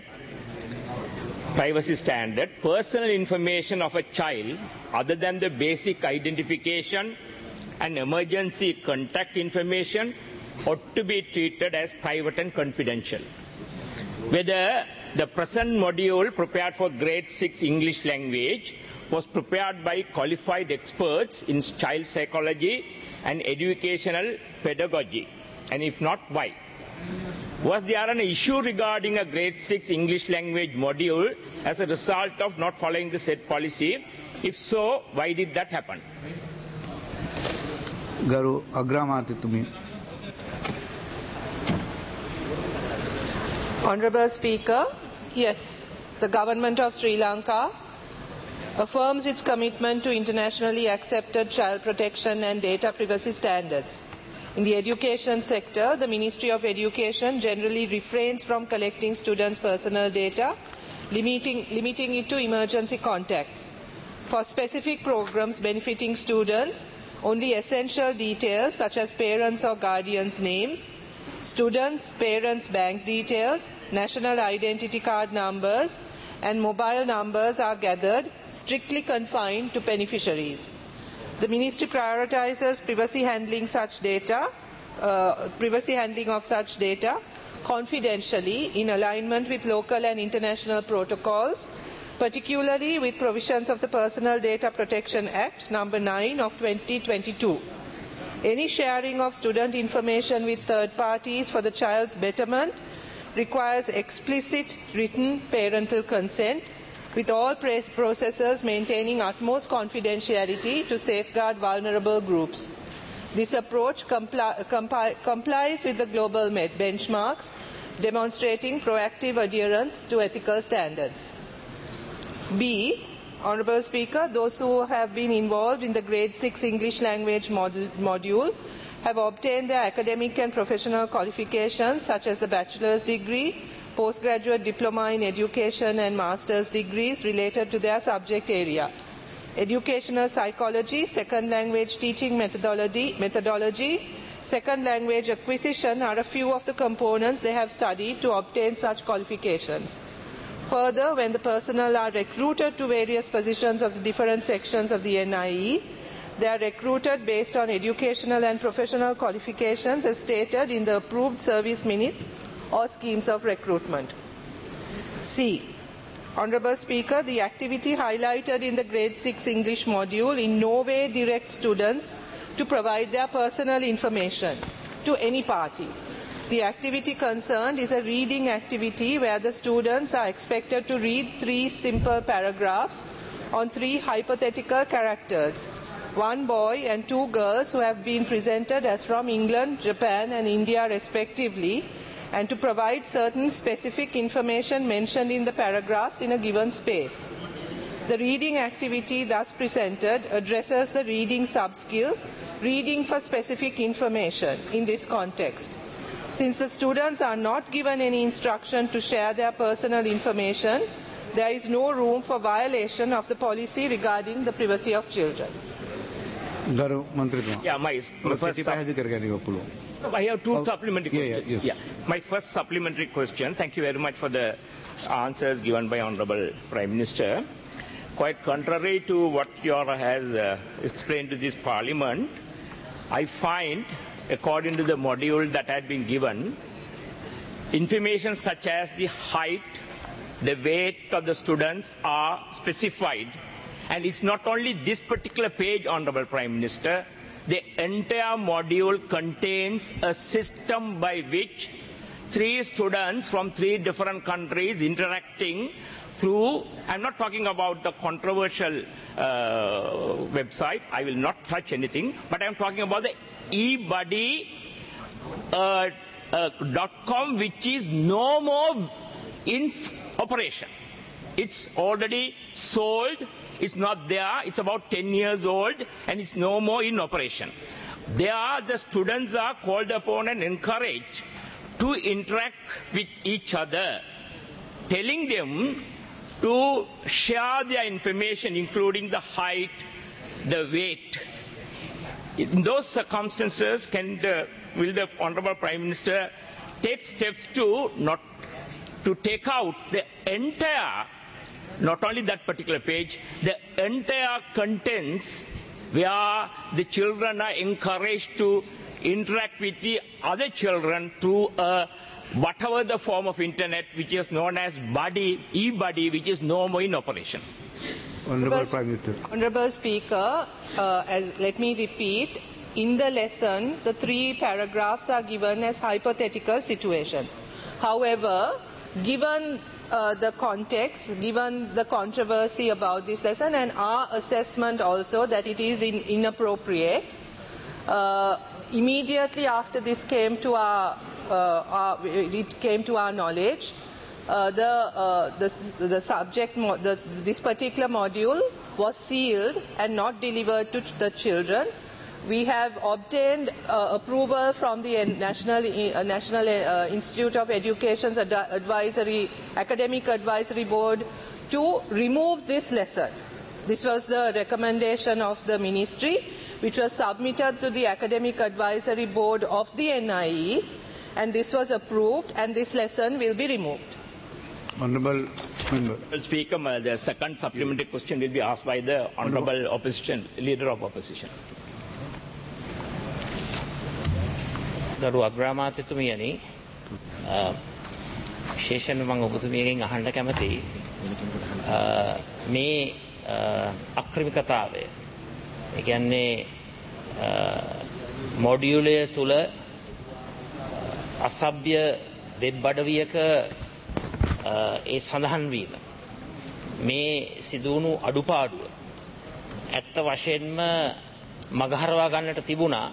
personal information of a child other than the basic identification and emergency contact information ought to be treated as private and confidential. Whether the present module prepared for grade 6 English language was prepared by qualified experts in child psychology and educational pedagogy, and if not, why? Was there an issue regarding a grade 6 English language module as a result of not following the said policy? If so, why did that happen? Garu Agramatitumi. Honorable Speaker, yes, the government of Sri Lanka affirms its commitment to internationally accepted child protection and data privacy standards. In the education sector, the Ministry of Education generally refrains from collecting students' personal data, limiting it to emergency contacts. For specific programs benefiting students, only essential details such as parents' or guardians' names, students' parents' bank details, national identity card numbers, and mobile numbers are gathered, strictly confined to beneficiaries. The Ministry prioritizes privacy handling of such data confidentially in alignment with local and international protocols, particularly with provisions of the Personal Data Protection Act No. 9 of 2022. Any sharing of student information with third parties for the child's betterment requires explicit written parental consent, with all processors maintaining utmost confidentiality to safeguard vulnerable groups. This approach complies with the global benchmarks, demonstrating proactive adherence to ethical standards. B. Honorable Speaker, those who have been involved in the grade 6 English language module have obtained their academic and professional qualifications such as the bachelor's degree, postgraduate diploma in education and master's degrees related to their subject area. Educational psychology, second language teaching methodology, second language acquisition are a few of the components they have studied to obtain such qualifications. Further, when the personnel are recruited to various positions of the different sections of the NIE, they are recruited based on educational and professional qualifications as stated in the approved service minutes or schemes of recruitment. C. Honourable Speaker, the activity highlighted in the grade 6 English module in no way directs students to provide their personal information to any party. The activity concerned is a reading activity where the students are expected to read 3 simple paragraphs on 3 hypothetical characters, 1 boy and 2 girls who have been presented as from England, Japan and India respectively, and to provide certain specific information mentioned in the paragraphs in a given space. The reading activity thus presented addresses the reading sub-skill, reading for specific information in this context. Since the students are not given any instruction to share their personal information, there is no room for violation of the policy regarding the privacy of children. Yeah, my first I have 2 supplementary questions. My first supplementary question, thank you very much for the answers given by Honourable Prime Minister. Quite contrary to what your has explained to this Parliament, I find, according to the module that had been given, information such as the height, the weight of the students are specified. And it's not only this particular page, Honourable Prime Minister, the entire module contains a system by which 3 students from 3 different countries interacting through, I'm not talking about the controversial website, I will not touch anything, but I'm talking about the ebuddy.com, which is no more in operation. It's already sold. It's not there. It's about 10 years old and it's no more in operation. There, the students are called upon and encouraged to interact with each other, telling them to share their information, including the height, the weight. In those circumstances, will the Honourable Prime Minister take steps to take out the entire, not only that particular page, the entire contents where the children are encouraged to interact with the other children through whatever the form of internet which is known as e-buddy, which is no more in operation. Honourable Prime Minister. Honourable Speaker, let me repeat, in the lesson, the 3 paragraphs are given as hypothetical situations. However, given the context, given the controversy about this lesson and our assessment also that it is inappropriate, immediately after this came to our knowledge, the subject, this particular module was sealed and not delivered to the children. We have obtained approval from the National Institute of Education's Academic Advisory Board to remove this lesson. This was the recommendation of the Ministry, which was submitted to the Academic Advisory Board of the NIE, and this was approved, and this lesson will be removed. Honourable Member. Speaker, the second supplementary question will be asked by the Honourable Opposition, Leader of Opposition. ගරු අග්‍රාමාත්‍යතුමියනි විශේෂයෙන්ම මම ඔබතුමියගෙන් අහන්න කැමතියි මේ අක්‍රමිකතාවය ඒ කියන්නේ මොඩියුලය තුල අසභ්‍ය web අඩවියක ඒ සඳහන් වීම මේ සිදුවුණු අඩුපාඩුව ඇත්ත වශයෙන්ම මගහරවා ගන්නට තිබුණා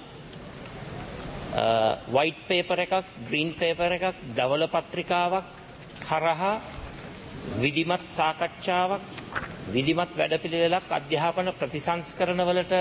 white paper එකක් green paper එකක් දවල පත්‍රිකාවක් හරහා විධිමත් සාකච්ඡාවක් විධිමත් වැඩපිළිවෙලක් අධ්‍යාපන ප්‍රතිසංස්කරණ වලට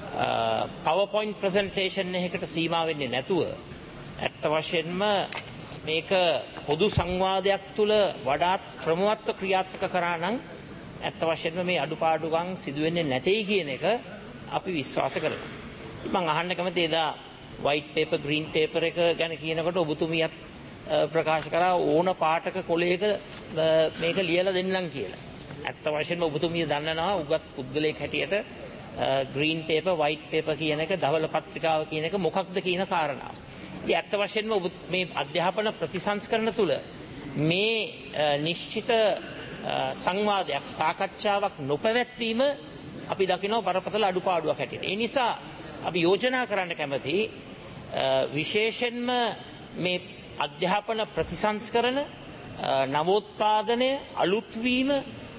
PowerPoint presentation එකකට සීමා වෙන්නේ නැතුව ඇත්ත වශයෙන්ම මේක පොදු සංවාදයක් තුළ වඩාත් ක්‍රමවත්ව ක්‍රියාත්මක කරා නම් ඇත්ත වශයෙන්ම මේ අඩුපාඩුකම් සිදු වෙන්නේ නැtei කියන එක අපි විශ්වාස කරනවා. මම අහන්න කැමති එදා white paper green paper එක ගැන කියනකොට ඔබතුමියත් ප්‍රකාශ කරා ඕන පාටක කොලයක මේක ලියලා දෙන්නම් කියලා. ඇත්ත වශයෙන්ම ඔබතුමිය දන්නවා උගත් පුද්ගලයෙක් හැටියට green paper white paper කියන එක දවල පත්‍රිකාව කියන එක මොකක්ද කියන කාරණාව. ඉතින් ඇත්ත වශයෙන්ම ඔබ මේ අධ්‍යාපන ප්‍රතිසංස්කරණ තුළ මේ නිශ්චිත සංවාදයක් සාකච්ඡාවක් නොපැවැත්වීම අපි දකිනවා බරපතල අඩුපාඩුවක් හැටියට. ඒ නිසා අපි යෝජනා කරන්න කැමති විශේෂයෙන්ම මේ අධ්‍යාපන ප්‍රතිසංස්කරණ නවෝත්පාදනය අලුත්වීම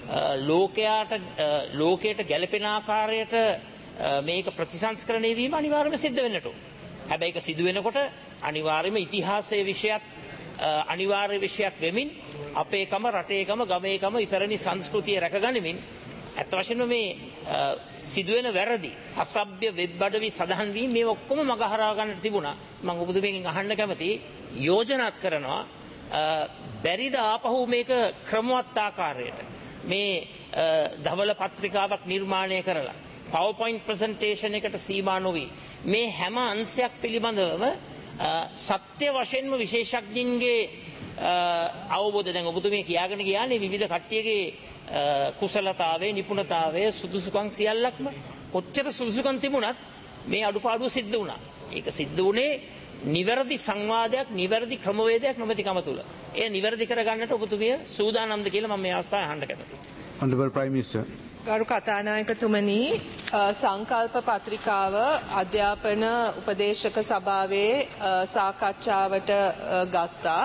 ලෝකයට ගැලපෙන ආකාරයට මේක ප්‍රතිසංස්කරණය වීම අනිවාර්යයෙන්ම සිද්ධ වෙන්නට ඕන. හැබැයි ඒක සිදු වෙනකොට අනිවාර්යයෙන්ම ඉතිහාසයේ විෂයත් අනිවාර්ය විෂයක් වෙමින් අපේකම රටේකම ගමේකම ඉපැරණි සංස්කෘතිය රැකගනිමින් ඇත්ත වශයෙන්ම මේ සිදුවෙන වැරදි අසභ්‍ය වෙබ් අඩවි සඳහන් වීම මේ ඔක්කොම මගහරවා ගන්නට තිබුණා. මම ඔබතුමෙන් අහන්න කැමති යෝජනාත් කරනවා බැරිද ආපහු මේක ක්‍රමවත් ආකාරයට මේ ධවල පත්‍රිකාවක් නිර්මාණය කරලා PowerPoint presentation එකට සීමා නොවි මේ හැම අංශයක් පිළිබඳවම සත්‍ය වශයෙන්ම විශේෂඥයින්ගේ අවබෝධ දැන් ඔබතුමිය කියාගෙන ගියානේ විවිධ කට්ටියගේ කුසලතාවයේ නිපුණතාවයේ සුදුසුකම් සියල්ලක්ම කොච්චර සුදුසුකම් තිබුණත් මේ අඩුපාඩුව සිද්ධ වුණා. ඒක සිද්ධ වුණේ නිවැරදි සංවාදයක් නිවැරදි ක්‍රමවේදයක් නොමැතිකම තුල. ඒ නිවැරදි කරගන්නට ඔබතුමිය සූදානම්ද කියලා මම මේ අවස්ථාවේ අහන්න කැමතියි. Honorable Prime Minister. ගරු කතානායකතුමනි සංකල්ප පත්‍රිකාව අධ්‍යාපන උපදේශක සභාවේ සාකච්ඡාවට ගත්තා.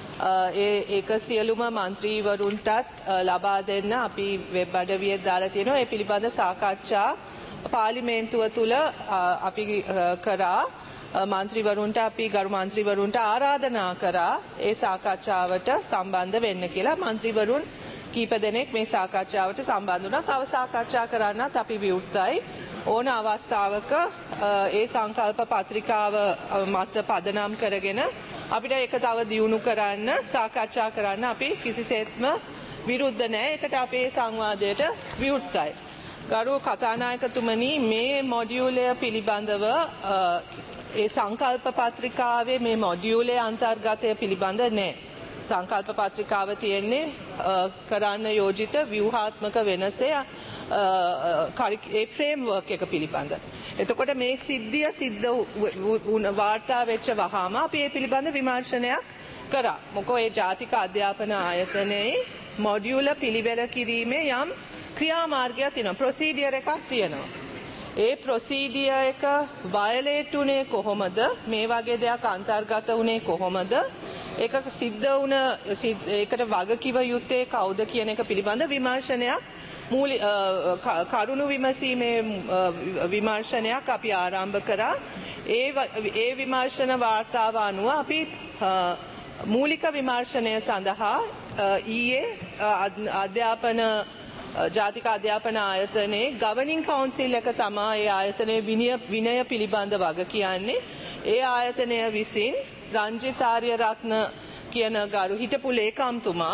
ඒක සියලුම මන්ත්‍රීවරුන්ටත් ලබා දෙන්න අපි වෙබ් අඩවියේ දාලා තියෙනවා. ඒ පිළිබඳ සාකච්ඡා පාර්ලිමේන්තුව තුල අපි කරා. මන්ත්‍රීවරුන්ට අපි ගරු මන්ත්‍රීවරුන්ට ආරාධනා කරා ඒ සාකච්ඡාවට සම්බන්ධ වෙන්න කියලා. මන්ත්‍රීවරුන් කීප දෙනෙක් මේ සාකච්ඡාවට සම්බන්ධ වුණා. තව සාකච්ඡා කරන්නත් අපි විවෘතයි. ඕන අවස්ථාවක ඒ සංකල්ප පත්‍රිකාව මත පදනම් කරගෙන අපිට ඒක තව දියුණු කරන්න සාකච්ඡා කරන්න අපි කිසිසේත්ම විරුද්ධ නැහැ. ඒකට අපේ සංවාදයට විවෘතයි. ගරු කතානායකතුමනි මේ මොඩියුලය පිළිබඳව ඒ සංකල්ප පත්‍රිකාවේ මේ මොඩියුලේ අන්තර්ගතය පිළිබඳ නැහැ. සංකල්ප පත්‍රිකාව තියෙන්නේ කරන්න යෝජිත ව්‍යුහාත්මක වෙනසේ ඒ ෆ්‍රේම්වර්ක් එක පිළිබඳ. එතකොට මේ සිද්ධිය සිද්ධ වාර්තා වෙච්ච වහාම අපි ඒ පිළිබඳ විමර්ශනයක් කරා. මොකෝ ඒ ජාතික අධ්‍යාපන ආයතනයේ මොඩියුල පිළිවෙල කිරීමේ යම් ක්‍රියාමාර්ගයක් තියෙනවා. ප්‍රොසීඩියර් එකක් තියෙනවා. ඒ ප්‍රොසීඩියර් එක වයලේට් උනේ කොහොමද? මේ වගේ දෙයක් අන්තර්ගත උනේ කොහොමද? ඒක සිද්ධ වුණ ඒකට වගකිව යුත්තේ කවුද කියන එක පිළිබඳ විමර්ශනයක් කරුණු විමසීමේ විමර්ශනයක් අපි ආරම්භ කරා. ඒ විමර්ශන වාර්තාව අනුව අපි මූලික විමර්ශනය සඳහා ඊයේ අධ්‍යාපන ජාතික අධ්‍යාපන ආයතනයේ ගවර්නිං කවුන්සිල් එක තමයි ඒ ආයතනයේ විනය පිළිබඳ වග කියන්නේ. ඒ ආයතනය විසින් රංජිත් ආර්යරත්න කියන ගරු හිටපු ලේකම්තුමා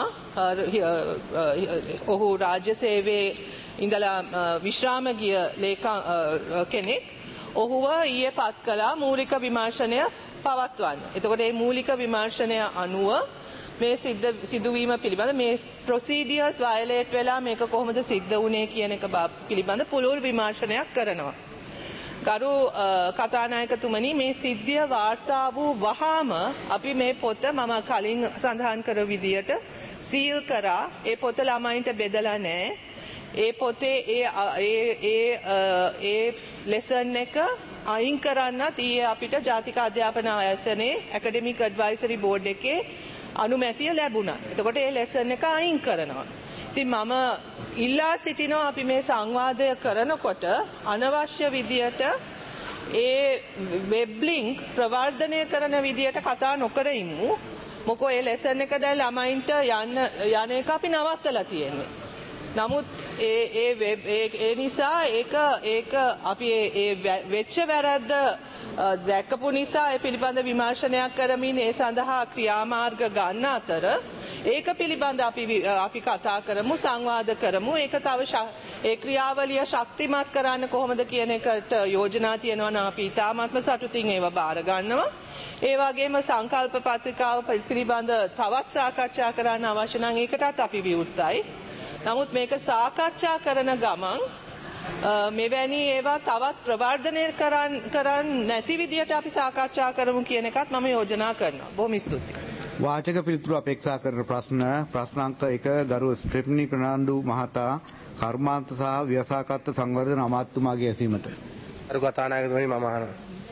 ඔහු රාජ්‍ය සේවයේ ඉඳලා විශ්‍රාම ගිය කෙනෙක් ඔහුව ඊයේ පත් කළා මූලික විමර්ශනය පවත්වන්න. එතකොට මේ මූලික විමර්ශනය අනුව මේ සිදුවීම පිළිබඳ මේ ප්‍රොසීඩියර්ස් වයලේට් වෙලා මේක කොහොමද සිද්ධ වුණේ කියන එක පිළිබඳ පුළුල් විමර්ශනයක් කරනවා. ගරු කතානායකතුමනි මේ සිද්ධිය වාර්තා වූ වහාම අපි මේ පොත මම කලින් සඳහන් කර විදියට සීල් කරා. ඒ පොත ළමයින්ට බෙදලා නැහැ. ඒ පොතේ ඒ ලෙසන් එක අයින් කරන්නත් ඊයේ අපිට ජාතික අධ්‍යාපන ආයතනයේ ඇකඩමික් ඇඩ්වයිසරි බෝඩ් එකේ අනුමැතිය ලැබුණා. එතකොට ඒ ලෙසන් එක අයින් කරනවා. ඉතින් මම ඉල්ලා සිටිනවා අපි මේ සංවාදය කරනකොට අනවශ්‍ය විදියට ඒ වෙබ් ලින්ක් ප්‍රවර්ධනය කරන විදියට කතා නොකර ඉමු. මොකෝ ඒ ලෙසන් එක දැන් ළමයින්ට යන එක අපි නවත්තලා තියෙන්නේ. නමුත් ඒ නිසා ඒක අපි ඒ වෙච්ච වැරද්ද දැක්කපු නිසා ඒ පිළිබඳ විමර්ශනයක් කරමින් ඒ සඳහා ක්‍රියාමාර්ග ගන්න අතර ඒක පිළිබඳ අපි කතා කරමු, සංවාද කරමු. ඒක තව ඒ ක්‍රියාවලිය ශක්තිමත් කරන්න කොහොමද කියන එකට යෝජනා තියෙනවා නම් අපි ඉතාමත්ම සතුටින් ඒවා බාර ගන්නවා. ඒ වගේම සංකල්ප පත්‍රිකාව පිළිබඳ තවත් සාකච්ඡා කරන්න අවශ්‍ය නම් ඒකටත් අපි විවෘතයි. නමුත් මේක සාකච්ඡා කරන ගමන් මෙවැනි ඒවා තවත් ප්‍රවර්ධනය කරන්න නැති විදියට අපි සාකච්ඡා කරමු කියන එකත් මම යෝජනා කරනවා. බොහොම ස්තුතියි. වාචක පිළිතුරු අපේක්ෂා කරන ප්‍රශ්නාංක 1 ගරු ස්ටෙෆනි ප්‍රනාන්දු මහතා කර්මාන්ත සහ ව්‍යවසායකත්ව සංවර්ධන අමාත්‍යතුමාගේ ඇසීමට. ගරු කතානායකතුමනි මම අහනවා.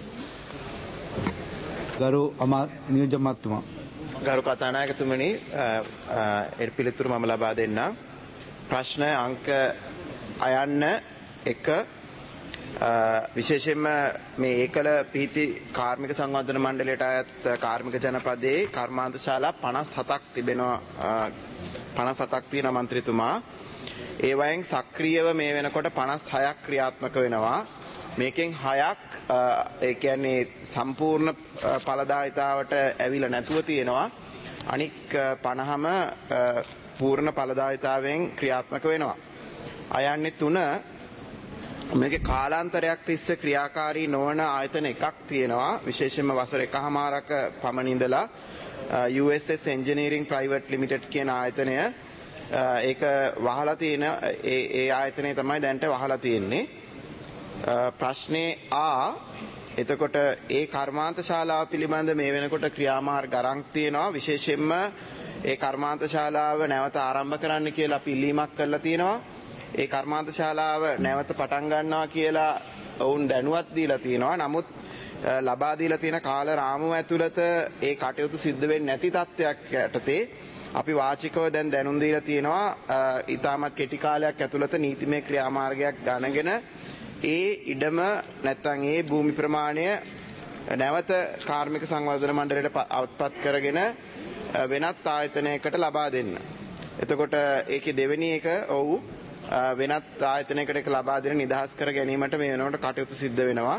ගරු නියෝජ්‍ය අමාත්‍යතුමා. ගරු කතානායකතුමනි ඒ පිළිතුරු මම ලබා දෙන්නම්. ප්‍රශ්න අංක අයන්න 1 විශේෂයෙන්ම මේ ඒකල පිහිටි කාර්මික සංවර්ධන මණ්ඩලයට අයත් කාර්මික ජනපදයේ කර්මාන්ත ශාලා 57ක් තිබෙනවා. 57ක් තියෙන මන්ත්‍රීතුමා. ඒ වයින් සක්‍රියව මේ වෙනකොට 56ක් ක්‍රියාත්මක වෙනවා. මේකෙන් 6ක් ඒ කියන්නේ සම්පූර්ණ ඵලදායිතාවට ඇවිල්ලා නැතුව තියෙනවා. අනික් 50ම පූර්ණ ඵලදායිතාවෙන් ක්‍රියාත්මක වෙනවා. අයන්නේ 3 මේකේ කාලාන්තරයක් තිස්සේ ක්‍රියාකාරී නොවන ආයතන එකක් තියෙනවා. විශේෂයෙන්ම වසර එකහමාරක පමණ ඉඳලා USS Engineering Private Limited කියන ආයතනය ඒක වහලා තියෙන ඒ ආයතනය තමයි දැන්ට වහලා තියෙන්නේ. ප්‍රශ්නේ එතකොට ඒ කර්මාන්ත ශාලාව පිළිබඳ මේ වෙනකොට ක්‍රියාමාර්ග අරන් තියෙනවා. විශේෂයෙන්ම ඒ කර්මාන්ත ශාලාව නැවත ආරම්භ කරන්න කියලා අපි ඉල්ලීමක් කරලා තියෙනවා. ඒ කර්මාන්ත ශාලාව නැවත පටන් ගන්නවා කියලා ඔවුන් දැනුවත් දීලා තියෙනවා. නමුත් ලබා දීලා තියෙන කාල රාමුව ඇතුළත ඒ කටයුතු සිද්ධ වෙන්නේ නැති තත්ත්වයක් යටතේ අපි වාචිකව දැන් දැනුම් දීලා තියෙනවා. ඊටමත් කෙටි කාලයක් ඇතුළත නීතිමය ක්‍රියාමාර්ගයක් ගණගෙන ඒ ඉඩම නැත්නම් ඒ භූමි ප්‍රමාණය නැවත කාර්මික සංවර්ධන මණ්ඩලයට අත්පත් කරගෙන වෙනත් ආයතනයකට ලබා දෙන්න. එතකොට ඒකේ දෙවෙනි එක වෙනත් ආයතනයකට එක ලබා දෙන නිදහස් කර ගැනීමට මේ වෙනකොට කටයුතු සිද්ධ වෙනවා.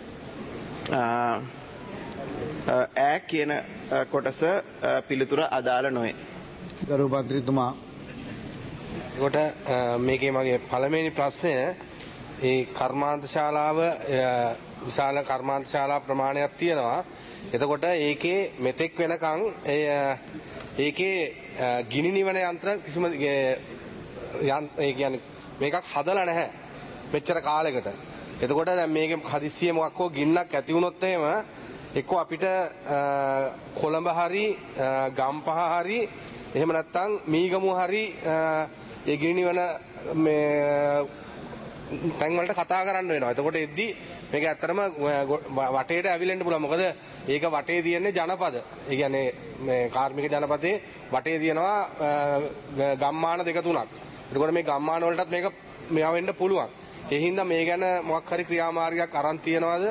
කියන කොටස පිළිතුර අදාළ නොවේ. ගරු මන්ත්‍රීතුමා. කොට මේකේ මගේ පළවෙනි ප්‍රශ්නය ඒ කර්මාන්ත ශාලාව විශාල කර්මාන්ත ශාලා ප්‍රමාණයක් තියෙනවා. එතකොට ඒකේ මෙතෙක් වෙනකන් ඒකේ ගිනි නිවන යන්ත්‍ර කිසිම ඒ කියන්නේ මේකක් හදලා නැහැ මෙච්චර කාලයකට. එතකොට දැන් මේකේ හදිස්සියේ මොකක් හෝ ගින්නක් ඇති වුණොත් එහෙම එක්කෝ අපිට කොළඹ හරි ගම්පහ හරි එහෙම නැත්නම් මීගමු හරි ඒ ගිනි නිවන මේ තැන් වලට කතා කරන්න වෙනවා. එතකොට එද්දි මේක ඇත්තටම වටේට ඇවිලෙන්න පුළුවන්. මොකද ඒක වටේ තියෙන්නේ ජනපද. ඒ කියන්නේ මේ කාර්මික ජනපදයේ වටේ තියෙනවා ගම්මාන 2-3ක්. එතකොට මේ ගම්මාන වලටත් මේක මෙයා වෙන්න පුළුවන්. ඒ හින්දා මේ ගැන මොකක් හරි ක්‍රියාමාර්ගයක් අරන් තියනවාද?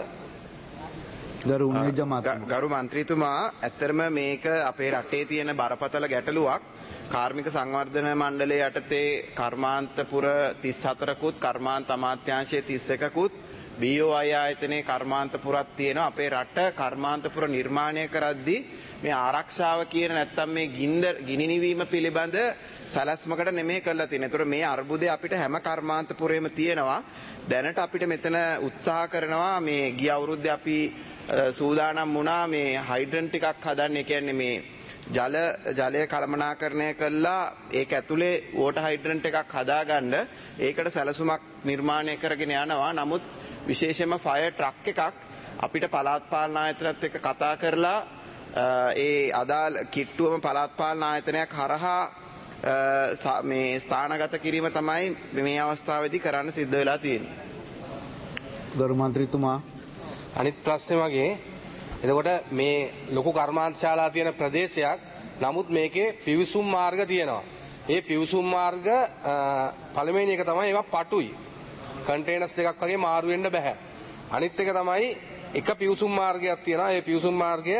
ගරු මන්ත්‍රීතුමා ඇත්තටම මේක අපේ රටේ තියෙන බරපතල ගැටලුවක්. කාර්මික සංවර්ධන මණ්ඩලය යටතේ කර්මාන්තපුර 34කුත් කර්මාන්ත අමාත්‍යාංශයේ 31කුත් BOI ආයතනයේ කර්මාන්තපුරක් තියෙනවා. අපේ රට කර්මාන්තපුර නිර්මාණය කරද්දී මේ ආරක්ෂාව කියන නැත්තම් මේ ගිනි නිවීම පිළිබඳ සැලැස්මකට නෙමෙයි කරලා තියෙන්නේ. ඒතර මේ අර්බුදය අපිට හැම කර්මාන්තපුරේම තියෙනවා. දැනට අපිට මෙතන උත්සාහ කරනවා මේ ගිය අවුරුද්දේ අපි සූදානම් වුණා මේ හයිඩ්‍රන්ට් ටිකක් හදන්න. ඒ කියන්නේ මේ ජලය කළමනාකරණය කළා ඒක ඇතුලේ වෝටර් හයිඩ්‍රන්ට් එකක් හදාගන්න ඒකට සැලසුමක් නිර්මාණය කරගෙන යනවා. නමුත් විශේෂයෙන්ම ෆයර් ට්‍රක් එකක් අපිට පළාත් පාලන ආයතනයත් එක්ක කතා කරලා ඒ අදාළ කිට්ටුවම පළාත් පාලන ආයතනයක් හරහා මේ ස්ථානගත කිරීම තමයි මේ අවස්ථාවේදී කරන්න සිද්ධ වෙලා තියෙන්නේ. ගරු මන්ත්‍රීතුමා. අනිත් ප්‍රශ්නේ වගේ එතකොට මේ ලොකු කර්මාන්ත ශාලා තියෙන ප්‍රදේශයක්. නමුත් මේකේ පිවිසුම් මාර්ග තියෙනවා. ඒ පිවිසුම් මාර්ග පළවෙනි එක තමයි ඒවා පටුයි. කන්ටේනර්ස් දෙකක් වගේ මාරු වෙන්න බෑ. අනිත් එක තමයි එක පිවිසුම් මාර්ගයක් තියෙනවා. ඒ පිවිසුම් මාර්ගය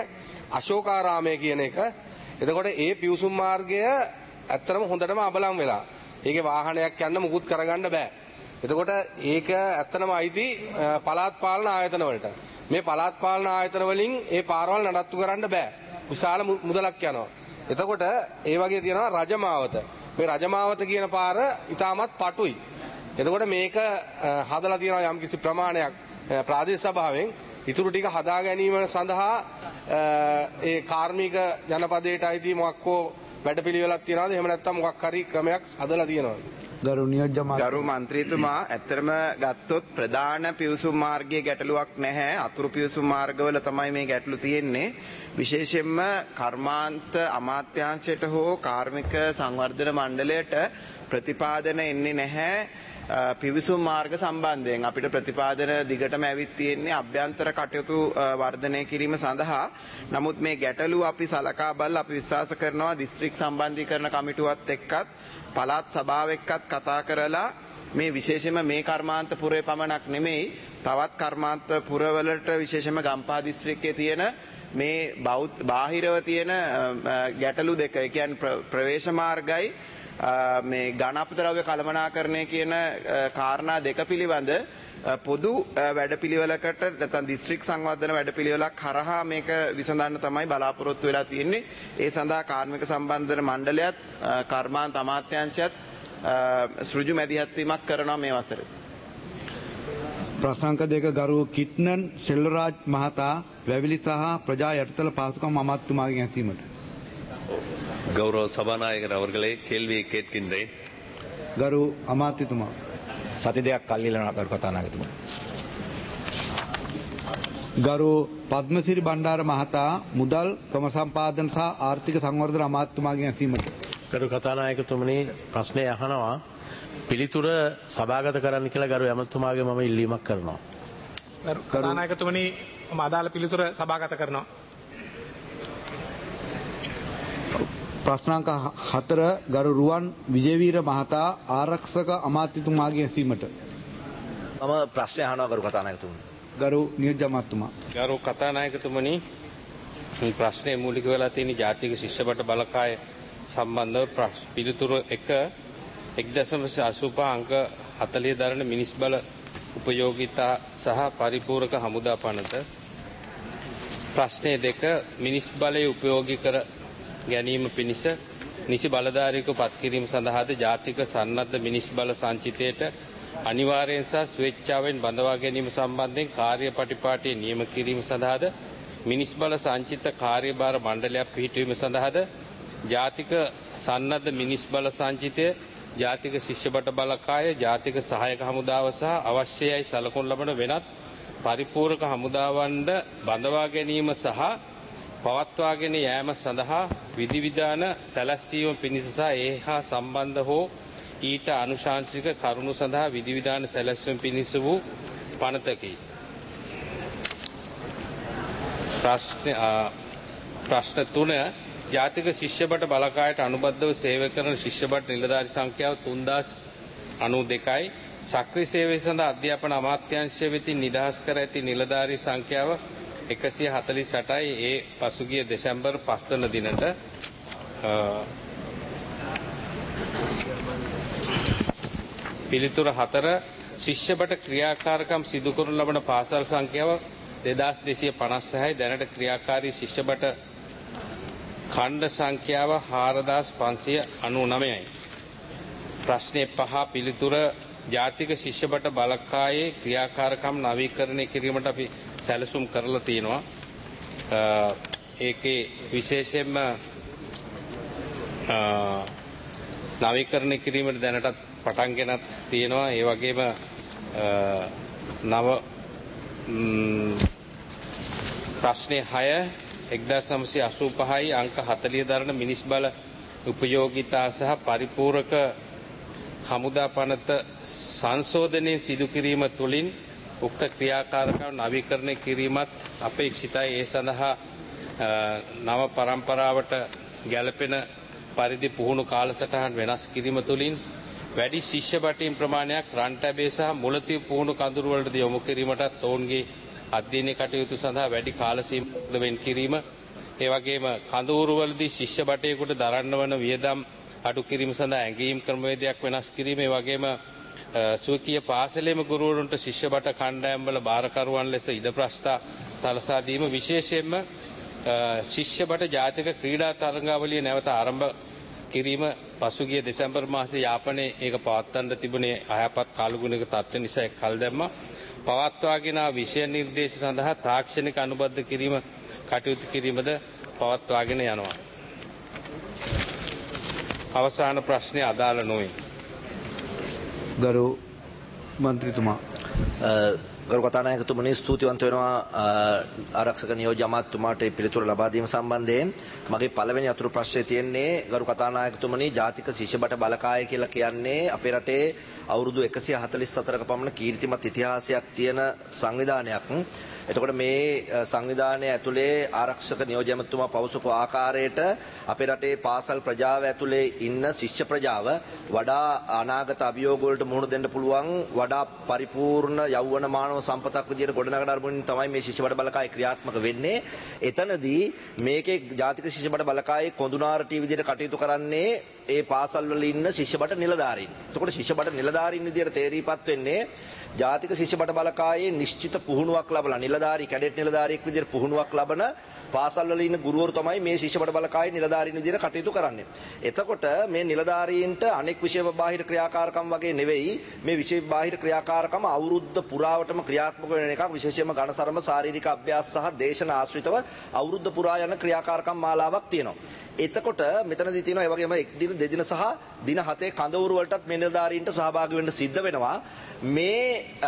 අශෝකාරාමය කියන එක. එතකොට ඒ පිවිසුම් මාර්ගය ඇත්තටම හොඳටම අබලම් වෙලා. ඒකේ වාහනයක් යන්න මුකුත් කරගන්න බෑ. එතකොට ඒක ඇත්තනම අයිති පළාත් පාලන ආයතන වලට. මේ පළාත් පාලන ආයතන වලින් ඒ පාරවල් නඩත්තු කරන්න බෑ. විශාල මුදලක් යනවා. එතකොට ඒ වගේ තියෙනවා රජමාවත. මේ රජමාවත කියන පාර ඉතාමත් පටුයි. එතකොට මේක හදලා තියෙනවා යම්කිසි ප්‍රමාණයක් ප්‍රාදේශ සභාවෙන්. ඉතුරු ටික හදා ගැනීම සඳහා ඒ කාර්මික ජනපදයට අයිති මොකක්කෝ වැඩපිළිවෙලක් තියනවාද? එහෙම නැත්නම් මොකක් හරි ක්‍රමයක් හදලා තියෙනවද? ගරු මන්ත්‍රීතුමා ඇත්තටම ගත්තොත් ප්‍රධාන පිවිසුම් මාර්ගයේ ගැටලුවක් නැහැ. අතුරු පිවිසුම් මාර්ගවල තමයි මේ ගැටලු තියෙන්නේ. විශේෂයෙන්ම කර්මාන්ත අමාත්‍යාංශයට හෝ කාර්මික සංවර්ධන මණ්ඩලයට ප්‍රතිපාදන එන්නේ නැහැ. පිවිසුම් මාර්ග සම්බන්ධයෙන් අපිට ප්‍රතිපාදන දිගටම ඇවිත් තියෙන්නේ අභ්‍යන්තර කටයුතු වර්ධනය කිරීම සඳහා. නමුත් මේ ගැටලුව අපි සලකා බලලා අපි විශ්වාස කරනවා දිස්ත්‍රික් සම්බන්ධීකරණ කමිටුවත් එක්කත් පළාත් සභාව එක්කත් කතා කරලා මේ විශේෂයෙන්ම මේ කර්මාන්ත පුරේ පමණක් නෙමෙයි තවත් කර්මාන්ත පුරවලට විශේෂයෙන්ම ගම්පහ දිස්ත්‍රික්කයේ තියෙන මේ බාහිරව තියෙන ගැටලු දෙක, ඒ කියන්නේ ප්‍රවේශ මාර්ගයි මේ ඝනප්‍රද්‍රව්‍ය කළමනාකරණය කියන කාරණා දෙක පිළිබඳ පොදු වැඩපිළිවෙලකට නැත්නම් දිස්ත්‍රික් සංවර්ධන වැඩපිළිවෙලක් කරහා මේක විසඳන්න තමයි බලාපොරොත්තු වෙලා තියෙන්නේ. ඒ සඳහා කාර්මික සම්බන්ධන මණ්ඩලයත් කර්මාන්ත අමාත්‍යාංශයත් සෘජු මැදිහත් වීමක් කරනවා මේ වසරේ. ප්‍රශ්නාංක දෙක ගරු කිට්නන් සෙල්වරාජ් මහතා වැවිලි සහ ප්‍රජා යටිතල පහසුකම් අමාත්‍යතුමාගෙන් ඇසීමට. கௌரவ சபாநாயகர் அவர்களே கேள்வியை கேட்கின்றேன். ගරු අමාත්‍යතුමා. සති දෙකක් කල් ඉල්ලනවා ගරු කතානායකතුමා. ගරු පද්මසිරි බණ්ඩාර මහතා මුදල් ක්‍රම සම්පාදන සහ ආර්ථික සංවර්ධන අමාත්‍යතුමාගෙන් ඇසීමට. ගරු කතානායකතුමනි ප්‍රශ්නය අහනවා පිළිතුර සභාගත කරන්න කියලා ගරු ඇමතුමාගේ මම ඉල්ලීමක් කරනවා. ගරු කතානායකතුමනි මම අදාළ පිළිතුර සභාගත කරනවා. ප්‍රශ්නාංක 4 ගරු රුවන් විජේවීර මහතා ආරක්ෂක අමාත්‍යතුමාගේ ඇසීමට. මම ප්‍රශ්නය අහනවා ගරු කතානායකතුමනි. ගරු නියෝජ්‍ය අමාත්‍යතුමා. ගරු කතානායකතුමනි මේ ප්‍රශ්නේ මූලික වෙලා තියෙන ජාතික ශිෂ්‍යබට බලකාය සම්බන්ධව පිළිතුරු 1.85 අංක 40 දරන මිනිස් බල උපයෝගිතා සහ පරිපූර්ණක හමුදා පනත. ප්‍රශ්නේ 2 මිනිස් බලය උපයෝගී කර ගැනීම පිණිස නිසි බලධාරීකව පත් කිරීම සඳහාද ජාතික සන්නද්ධ මිනිස් බල සංචිතයට අනිවාර්යෙන් සහ ස්වේච්ඡාවෙන් බඳවා ගැනීම සම්බන්ධයෙන් කාර්යපටිපාටිය නියම කිරීම සඳහාද මිනිස් බල සංචිත කාර්යභාර මණ්ඩලයක් පිහිටුවීම සඳහාද ජාතික සන්නද්ධ මිනිස් බල සංචිතය ජාතික ශිෂ්‍යබට බලකාය ජාතික සහායක හමුදාව සහ අවශ්‍යයි සලකුණු ලබන වෙනත් පරිපූර්ණක හමුදාවන්ද බඳවා ගැනීම සහ පවත්වාගෙන යෑම සඳහා විධිවිධාන සැලැස්වීම පිණිස සහ ඒ හා සම්බන්ධ හෝ ඊට අනුශාංශික කරුණු සඳහා විධිවිධාන සැලැස්වීම පිණිස වූ පනතකි. ප්‍රශ්න 3 ජාතික ශිෂ්‍යබට බලකායට අනුබද්ධව සේවය කරන ශිෂ්‍යබට නිලධාරි සංඛ්‍යාව 3092යි. සක්‍රීය සේවය සඳහා අධ්‍යාපන අමාත්‍යාංශය වෙතින් නිදහස් කර ඇති නිලධාරි සංඛ්‍යාව 148යි. ඒ පසුගිය දෙසැම්බර් 5 වන දිනට පිළිතුර 4 ශිෂ්‍යබට ක්‍රියාකාරකම් සිදු කරනු ලබන පාසල් සංඛ්‍යාව 2256යි. දැනට ක්‍රියාකාරී ශිෂ්‍යබට ඛණ්ඩ සංඛ්‍යාව 4599යි. ප්‍රශ්නේ 5 පිළිතුර ජාතික ශිෂ්‍යබට බලකායේ ක්‍රියාකාරකම් නවීකරණය කිරීමට අපි සැලසුම් කරලා තියෙනවා. ඒකේ විශේෂයෙන්ම නවීකරණය කිරීමට දැනටත් පටන් ගෙනත් තියෙනවා. ඒ වගේම නව ප්‍රශ්නේ 6 1985යි අංක 40 දරන මිනිස් බල උපයෝගිතා සහ පරිපූර්ණක හමුදා පනත සංශෝධනයේ සිදු කිරීම තුළින් උක්ත ක්‍රියාකාරකම් නවීකරණය කිරීමත් අපේක්ෂිතයි. ඒ සඳහා නව පරම්පරාවට ගැළපෙන පරිදි පුහුණු කාලසටහන් වෙනස් කිරීම තුළින් වැඩි ශිෂ්‍ය බටින් ප්‍රමාණයක් රන්ටැබේ සහ මුලතිව් පුහුණු කඳුරු වලට යොමු කිරීමටත් ඔවුන්ගේ අධ්‍යයන කටයුතු සඳහා වැඩි කාල සීමාවක් වෙන් කිරීම, ඒ වගේම කඳවුරුවලදී ශිෂ්‍ය බටයෙකුට දරන්න වන වියදම් අඩු කිරීම සඳහා ඇඟීම් ක්‍රමවේදයක් වෙනස් කිරීම ඒ වගේම සුවකීය පාසලේම ගුරුවරුන්ට ශිෂ්‍ය බට කණ්ඩායම්වල භාරකරුවන් ලෙස ඉඩ ප්‍රස්ථා සලසා දීම විශේෂයෙන්ම ශිෂ්‍ය බට ජාතික ක්‍රීඩා තරඟාවලිය නැවත ආරම්භ කිරීම පසුගිය දෙසැම්බර් මාසයේ යාපනයේ ඒක පවත්වන්න තිබුණේ අයහපත් කාලගුණික තත්ත්ව නිසා එක් කල් දැම්මා. පවත්වාගෙන විෂය නිර්දේශ සඳහා තාක්ෂණික අනුබද්ධ කිරීම කටයුතු කිරීමද පවත්වාගෙන යනවා. අවසාන ප්‍රශ්නය අදාළ නොවේ. ගරු මන්ත්‍රීතුමා ගරු කතානායකතුමනි ස්තුතිවන්ත වෙනවා ආරක්ෂක නියෝජ්‍ය අමාත්‍යතුමාට පිළිතුරු ලබා දීම සම්බන්ධයෙන්. මගේ පළවෙනි අතුරු ප්‍රශ්නේ තියෙන්නේ ගරු කතානායකතුමනි ජාතික ශිෂ්‍ය බට බලකාය කියලා කියන්නේ අපේ රටේ අවුරුදු 144ක පමණ කීර්තිමත් ඉතිහාසයක් තියෙන සංවිධානයක්. එතකොට මේ සංවිධානය ඇතුලේ ආරක්ෂක නියෝජ්‍ය අමාත්‍යතුමා පවසපු ආකාරයට අපේ රටේ පාසල් ප්‍රජාව ඇතුලේ ඉන්න ශිෂ්‍ය ප්‍රජාව වඩා අනාගත අභියෝග වලට මුහුණ දෙන්න පුළුවන් වඩා පරිපූර්ණ යෞවන මානව සම්පතක් විදියට ගොඩනගන අරමුණින් තමයි මේ ශිෂ්‍ය බට බලකාය ක්‍රියාත්මක වෙන්නේ. එතනදී මේකේ ජාතික ශිෂ්‍ය බට බලකායේ කොඳුනාරටි විදියට කටයුතු කරන්නේ ඒ පාසල් වල ඉන්න ශිෂ්‍ය බට නිලධාරීන්. එතකොට ශිෂ්‍ය බට නිලධාරීන් විදියට තේරීපත් වෙන්නේ ජාතික ශිෂ්‍ය බට බලකායේ නිශ්චිත පුහුණුවක් ලැබලා නිලධාරී කැඩෙට් නිලධාරියෙක් විදියට පුහුණුවක් ලබන පාසල් වල ඉන්න ගුරුවරු තමයි මේ ශිෂ්‍ය බට බලකායේ නිලධාරීන් විදියට කටයුතු කරන්නේ. එතකොට මේ නිලධාරීන්ට අනෙක් විෂය බාහිර ක්‍රියාකාරකම් වගේ නෙවෙයි මේ විෂය බාහිර ක්‍රියාකාරකම අවුරුද්ද පුරාවටම ක්‍රියාත්මක වෙන එකක්. විශේෂයෙන්ම ඝනසරම ශාරීරික අභ්‍යාස සහ දේශන ආශ්‍රිතව අවුරුද්ද පුරා යන ක්‍රියාකාරකම් මාලාවක් තියෙනවා. එතකොට මෙතනදී තියෙනවා ඒ වගේම එක් දින දෙදින සහ දින 7 කඳවුරු වලටත් මේ නිලධාරීන්ට සහභාගී වෙන්න සිද්ධ වෙනවා. මේ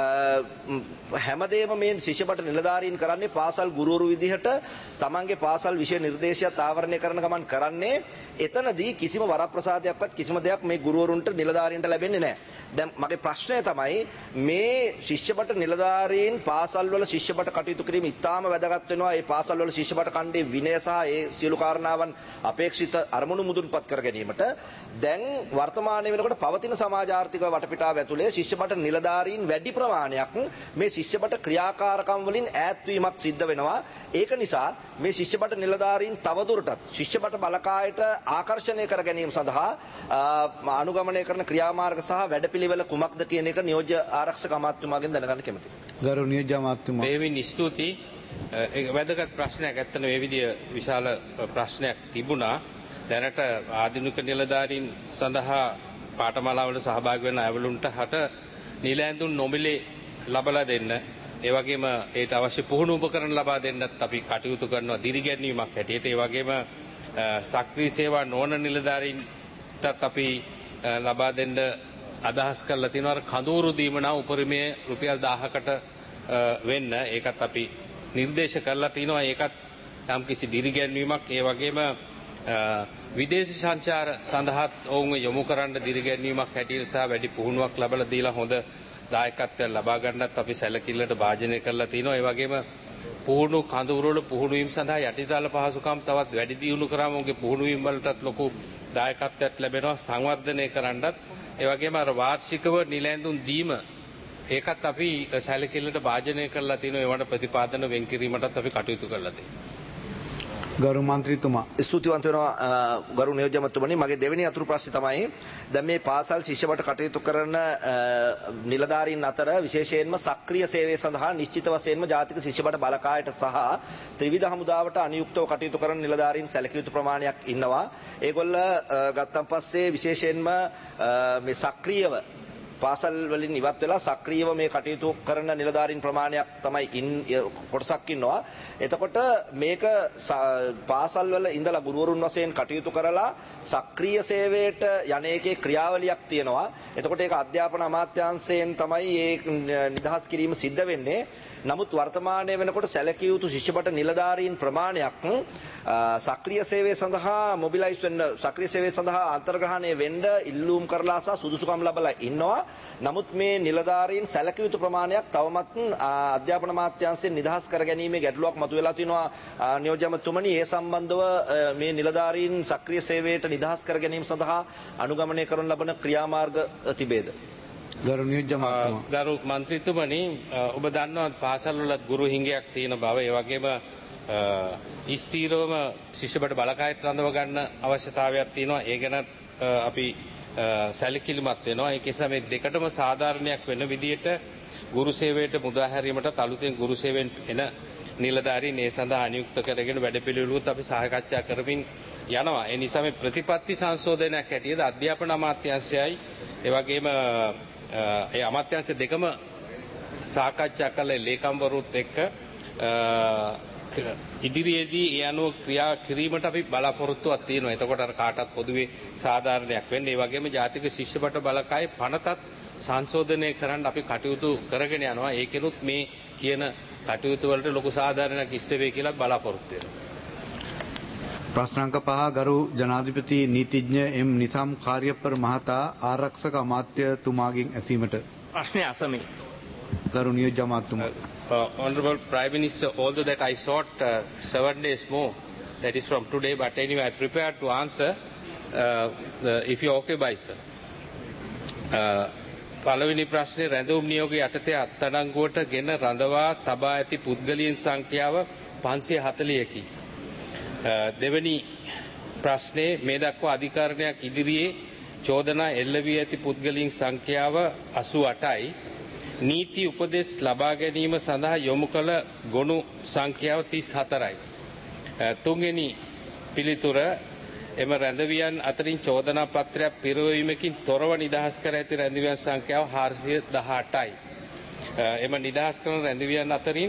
හැමදේම මේ ශිෂ්‍ය බට නිලධාරීන් කරන්නේ පාසල් ගුරුවරු විදිහට තමන්ගේ පාසල් විෂය නිර්දේශයත් ආවරණය කරන ගමන් කරන්නේ. එතනදී කිසිම වරප්‍රසාදයක්වත් කිසිම දෙයක් මේ ගුරුවරුන්ට නිලධාරීන්ට ලැබෙන්නේ නැහැ. දැන් මගේ ප්‍රශ්නය තමයි මේ ශිෂ්‍ය බට නිලධාරීන් පාසල් වල ශිෂ්‍ය බට කටයුතු කිරීම ඉතාම වැදගත් වෙනවා. ඒ පාසල් වල ශිෂ්‍ය බට ඛණ්ඩයේ විනය සහ ඒ සියලු කාරණාවන් අපේක්ෂිත අරමුණු මුදුන්පත් කර ගැනීමට දැන් වර්තමානයේ වෙනකොට පවතින සමාජ ආර්ථික වටපිටාව ඇතුලේ ශිෂ්‍ය බට නිලධාරීන් වැඩි ප්‍රමාණයක් මේ ශිෂ්‍ය බට ක්‍රියාකාරකම් වලින් ඈත්වීමක් සිද්ධ වෙනවා. ඒක නිසා මේ ශිෂ්‍ය බට නිලධාරීන් තවදුරටත් ශිෂ්‍ය බට බලකායට ආකර්ෂණය කර ගැනීම සඳහා අනුගමනය කරන ක්‍රියාමාර්ග සහ වැඩපිළිවෙල කුමක්ද කියන එක නියෝජ්‍ය ආරක්ෂක අමාත්‍යතුමාගෙන් දැනගන්න කැමතියි. ගරු නියෝජ්‍ය අමාත්‍යතුමා මේවින් ස්තුතියි. වැදගත් ප්‍රශ්නයක් ඇත්තන මේ විදිය විශාල ප්‍රශ්නයක් තිබුණා. දැනට ආධුනික නිලධාරීන් සඳහා පාඨමාලාවල සහභාගී වෙන අයවලුන්ට හට නිල ඇඳුම් නොමිලේ ලබලා දෙන්න, ඒ වගේම ඒට අවශ්‍ය පුහුණු උපකරණ ලබා දෙන්නත් අපි කටයුතු කරනවා දිරිගැන්වීමක් හැටියට. ඒ වගේම සක්‍රීය සේවා නොවන නිලධාරීන්ටත් අපි ලබා දෙන්න අදහස් කරලා තියෙනවා. කඳවුරු දීමනා උපරිමයේ රුපියල් 1000කට වෙන්න ඒකත් අපි නිර්දේශ කරලා තිනවා. ඒකත් යම්කිසි දිරිගැන්වීමක්. ඒ වගේම විදේශ සංචාර සඳහාත් ඔවුන් යොමු කරන්න දිරිගැන්වීමක් හැටියට සහ වැඩි පුහුණුවක් ලැබලා දීලා හොඳ දායකත්වයක් ලබා ගන්නත් අපි සැලකිල්ලට භාජනය කරලා තිනවා. ඒ වගේම පුහුණු කඳවුරු වල පුහුණු වීම සඳහා යටිතල පහසුකම් තවත් වැඩි දියුණු කරාම ඔවුන්ගේ පුහුණු වීම වලටත් ලොකු දායකත්වයක් ලැබෙනවා. සංවර්ධනය කරන්නත් ඒ වගේම අර වාර්ෂිකව නිල ඇඳුම් දීම ඒකත් අපි සැලකිල්ලට භාජනය කරලා තිනවා. ඒවට ප්‍රතිපාදන වෙන් කිරීමටත් අපි කටයුතු කරලා තියෙනවා. ගරු මන්ත්‍රීතුමා ස්තුතිවන්ත වෙනවා ගරු නියෝජ්‍ය අමාත්‍යතුමනි. මගේ දෙවෙනි අතුරු ප්‍රශ්නේ තමයි දැන් මේ පාසල් ශිෂ්‍ය බට කටයුතු කරන නිලධාරීන් අතර විශේෂයෙන්ම සක්‍රීය සේවය සඳහා නිශ්චිත වශයෙන්ම ජාතික ශිෂ්‍ය බට බලකායට සහ ත්‍රිවිධ හමුදාවට අනියුක්තව කටයුතු කරන නිලධාරීන් සැලකිය යුතු ප්‍රමාණයක් ඉන්නවා. ඒගොල්ල ගත්තන් පස්සේ විශේෂයෙන්ම මේ සක්‍රීයව පාසල් වලින් ඉවත් වෙලා සක්‍රීයව මේ කටයුතු කරන නිලධාරීන් ප්‍රමාණයක් තමයි කොටසක් ඉන්නවා. එතකොට මේක පාසල් වල ඉඳලා ගුරුවරුන් වශයෙන් කටයුතු කරලා සක්‍රීය සේවයට යන්නේකේ ක්‍රියාවලියක් තියෙනවා. එතකොට ඒක අධ්‍යාපන අමාත්‍යාංශයෙන් තමයි මේ නිදහස් කිරීම සිද්ධ වෙන්නේ. නමුත් වර්තමානයේ වෙනකොට සැලකිය යුතු ශිෂ්‍ය බට නිලධාරීන් ප්‍රමාණයක් සක්‍රීය සේවය සඳහා මොබිලයිස් වෙන්න සක්‍රීය සේවය සඳහා අන්තර්ග්‍රහණය වෙන්න ඉල්ලුම් කරලා සහ සුදුසුකම් ලැබලා ඉන්නවා. නමුත් මේ නිලධාරීන් සැලකිය යුතු ප්‍රමාණයක් තවමත් අධ්‍යාපන අමාත්‍යාංශයෙන් නිදහස් කර ගැනීමේ ගැටලුවක් මතුවලා තිනවා. නියෝජ්‍ය අමාත්‍යතුමනි ඒ සම්බන්ධව මේ නිලධාරීන් සක්‍රීය සේවයට නිදහස් කර ගැනීම සඳහා අනුගමනය කරන ලබන ක්‍රියාමාර්ග තිබේද? ගරු නියෝජ්‍ය අමාත්‍යතුමා ගරු මන්ත්‍රීතුමනි ඔබ දන්නවා පාසල් වල ගුරු හිඟයක් තියෙන බව. ඒ වගේම ස්ථීරවම ශිෂ්‍ය බට බලකායට රඳව ගන්න අවශ්‍යතාවයක් තියෙනවා. ඒ ගැන අපි සැලකිලිමත් වෙනවා. ඒක නිසා මේ දෙකටම සාධාරණයක් වෙන විදිහට ගුරු සේවයට මුදා හැරීමට අලුතෙන් ගුරු සේවයෙන් එන නිලධාරීන් ඒ සඳහා අනියුක්ත කරගෙන වැඩපිළිවෙලුත් අපි සාකච්ඡා කරමින් යනවා. ඒ නිසා මේ ප්‍රතිපත්ති සංශෝධනයක් හැටියට අධ්‍යාපන අමාත්‍යාංශයයි ඒ වගේම ඒ අමාත්‍යාංශ දෙකම සාකච්ඡා කළේ ලේකම්වරුත් එක්ක ඉදිරියේදී ඒ අනුව ක්‍රියා කිරීමට අපි බලාපොරොත්තුවක් තියෙනවා. එතකොට අර කාටත් පොදුවේ සාධාරණයක් වෙන්නේ. ඒ වගේම ජාතික ශිෂ්‍යපට බලකායේ පනතත් සංශෝධනය කරන්න අපි කටයුතු කරගෙන යනවා. ඒකෙනුත් මේ කියන කටයුතු වලට ලොකු සාධාරණයක් ඉෂ්ට වේ කියලා බලාපොරොත්තු වෙනවා. ප්‍රශ්න අංක 5 ගරු ජනාධිපති නීතිඥ එම් නිසම් කාර්යපර මහතා ආරක්ෂක අමාත්‍යතුමාගෙන් ඇසීමට ප්‍රශ්නය අසමි. ගරු නියෝජ්‍ය අමාත්‍යතුමා. Honorable Prime Minister, although that I sought 7 days more, that is from today, but anyway I prepared to answer if you are okay by sir. පළවෙනි ප්‍රශ්නේ රැඳවුම් නියෝගය යටතේ අත්අඩංගුවට ගෙන රඳවා තබා ඇති පුද්ගලයන් සංඛ්‍යාව 540කි. දෙවැනි ප්‍රශ්නේ මේ දක්වා අධිකරණයක් ඉදිරියේ චෝදනා එල්ල වී ඇති පුද්ගලයන් සංඛ්‍යාව 88යි. නීති උපදෙස් ලබා ගැනීම සඳහා යොමු කළ ගොනු සංඛ්‍යාව 34යි. තුන්වෙනි පිළිතුර එම රැඳවියන් අතරින් චෝදනා පත්‍රයක් පිරවීමකින් තොරව නිදහස් කර ඇති රැඳවියන් සංඛ්‍යාව 418යි. එම නිදහස් කරන රැඳවියන් අතරින්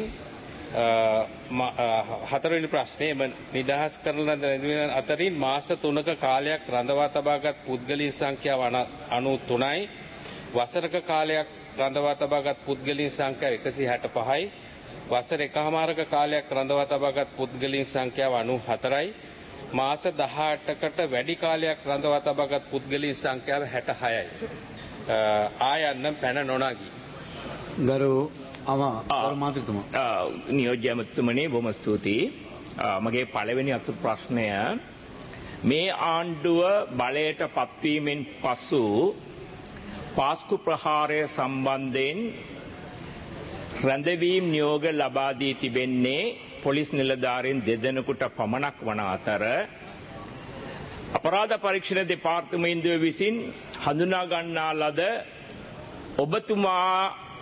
හතරවෙනි ප්‍රශ්නේ එම නිදහස් කරන රැඳවියන් අතරින් මාස 3ක කාලයක් රඳවා තබාගත් පුද්ගලයන් සංඛ්‍යාව 93යි. වසරක කාලයක් රඳවා තබාගත් පුද්ගලයන් සංඛ්‍යාව 165යි. වසර එකහමාරක කාලයක් රඳවා තබාගත් පුද්ගලයන් සංඛ්‍යාව 94යි. මාස 18කට වැඩි කාලයක් රඳවා තබාගත් පුද්ගලයන් සංඛ්‍යාව 66යි. ආයන්න පැන නොනගී. ගරු අමාත්‍යතුමා. නියෝජ්‍ය අමාත්‍යතුමනි බොහොම ස්තුතියි. මගේ පළවෙනි අතුරු ප්‍රශ්නය මේ ආණ්ඩුව බලයට පත්වීමෙන් පසු පාස්කු ප්‍රහාරය සම්බන්ධයෙන් රැඳවීම් නියෝග ලබා දී තිබෙන්නේ පොලිස් නිලධාරීන් දෙදෙනෙකුට පමණක් වන අතර අපරාධ පරීක්ෂණ දෙපාර්තමේන්තුව විසින් හඳුනා ගන්නා ලද ඔබතුමා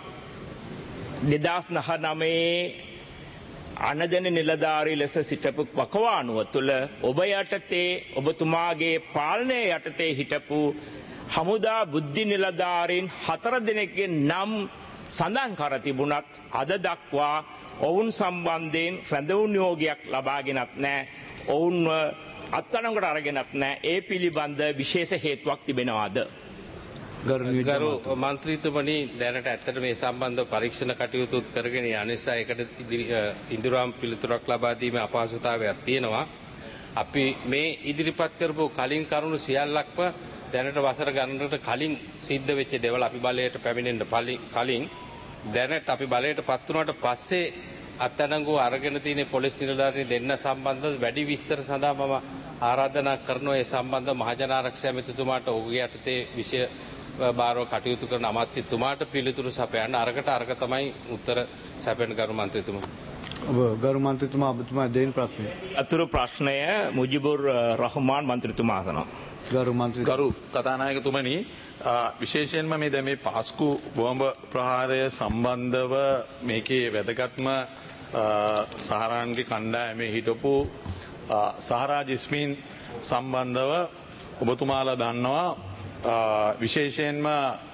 2019 අනදෙන නිලධාරී ලෙස සිටපු වකවානුව තුළ ඔබ යටතේ ඔබතුමාගේ පාලනය යටතේ හිටපු හමුදා බුද්ධි නිලධාරීන් 4 දෙනෙක්ගේ නම් සඳහන් කර තිබුණත් අද දක්වා ඔවුන් සම්බන්ධයෙන් රැඳවුම් නියෝගයක් ලබාගෙනත් නැහැ. ඔවුන්ව අත්අඩංගුවට අරගෙනත් නැහැ. ඒ පිළිබඳ විශේෂ හේතුවක් තිබෙනවාද? ගරු මන්ත්‍රීතුමනි දැනට ඇත්තට මේ සම්බන්ධව පරීක්ෂණ කටයුතු කරගෙන යන නිසා ඒකට ඉදිරියම් පිළිතුරක් ලබා දීමේ අපහසුතාවයක් තියෙනවා. අපි මේ ඉදිරිපත් කරපු කලින් කරුණු සියල්ලක්ම දැනට වසර ගණනකට කලින් සිද්ධ වෙච්ච දේවල් අපි බලයට පැමිණෙන්න කලින් දැනට අපි බලයට පත් වුණාට පස්සේ අත්අඩංගුව අරගෙන තියෙන පොලිස් නිලධාරීන් දෙන්න සම්බන්ධව වැඩි විස්තර සඳහා මම ආරාධනා කරනවා. ඒ සම්බන්ධ මහජන ආරක්ෂා ඇමතිතුමාට ඔහුගේ යටතේ විෂය බාරව කටයුතු කරන අමාත්‍යතුමාට පිළිතුරු සපයන්න අරක තමයි උත්තර සැපෙන ගරු මන්ත්‍රීතුමා. ගරු මන්ත්‍රීතුමා ඔබතුමා දෙන ප්‍රශ්නය. අතුරු ප්‍රශ්නය මුජිබුර් රහමාන් මන්ත්‍රීතුමා අහනවා. ගරු කතානායකතුමනි විශේෂයෙන්ම මේ දැන් මේ පාස්කු බෝම්බ ප්‍රහාරය සම්බන්ධව මේකේ වැදගත්ම සහරාන්ගේ කණ්ඩායමේ හිටපු සහරා ජිස්මින් සම්බන්ධව ඔබතුමාලා දන්නවා විශේෂයෙන්ම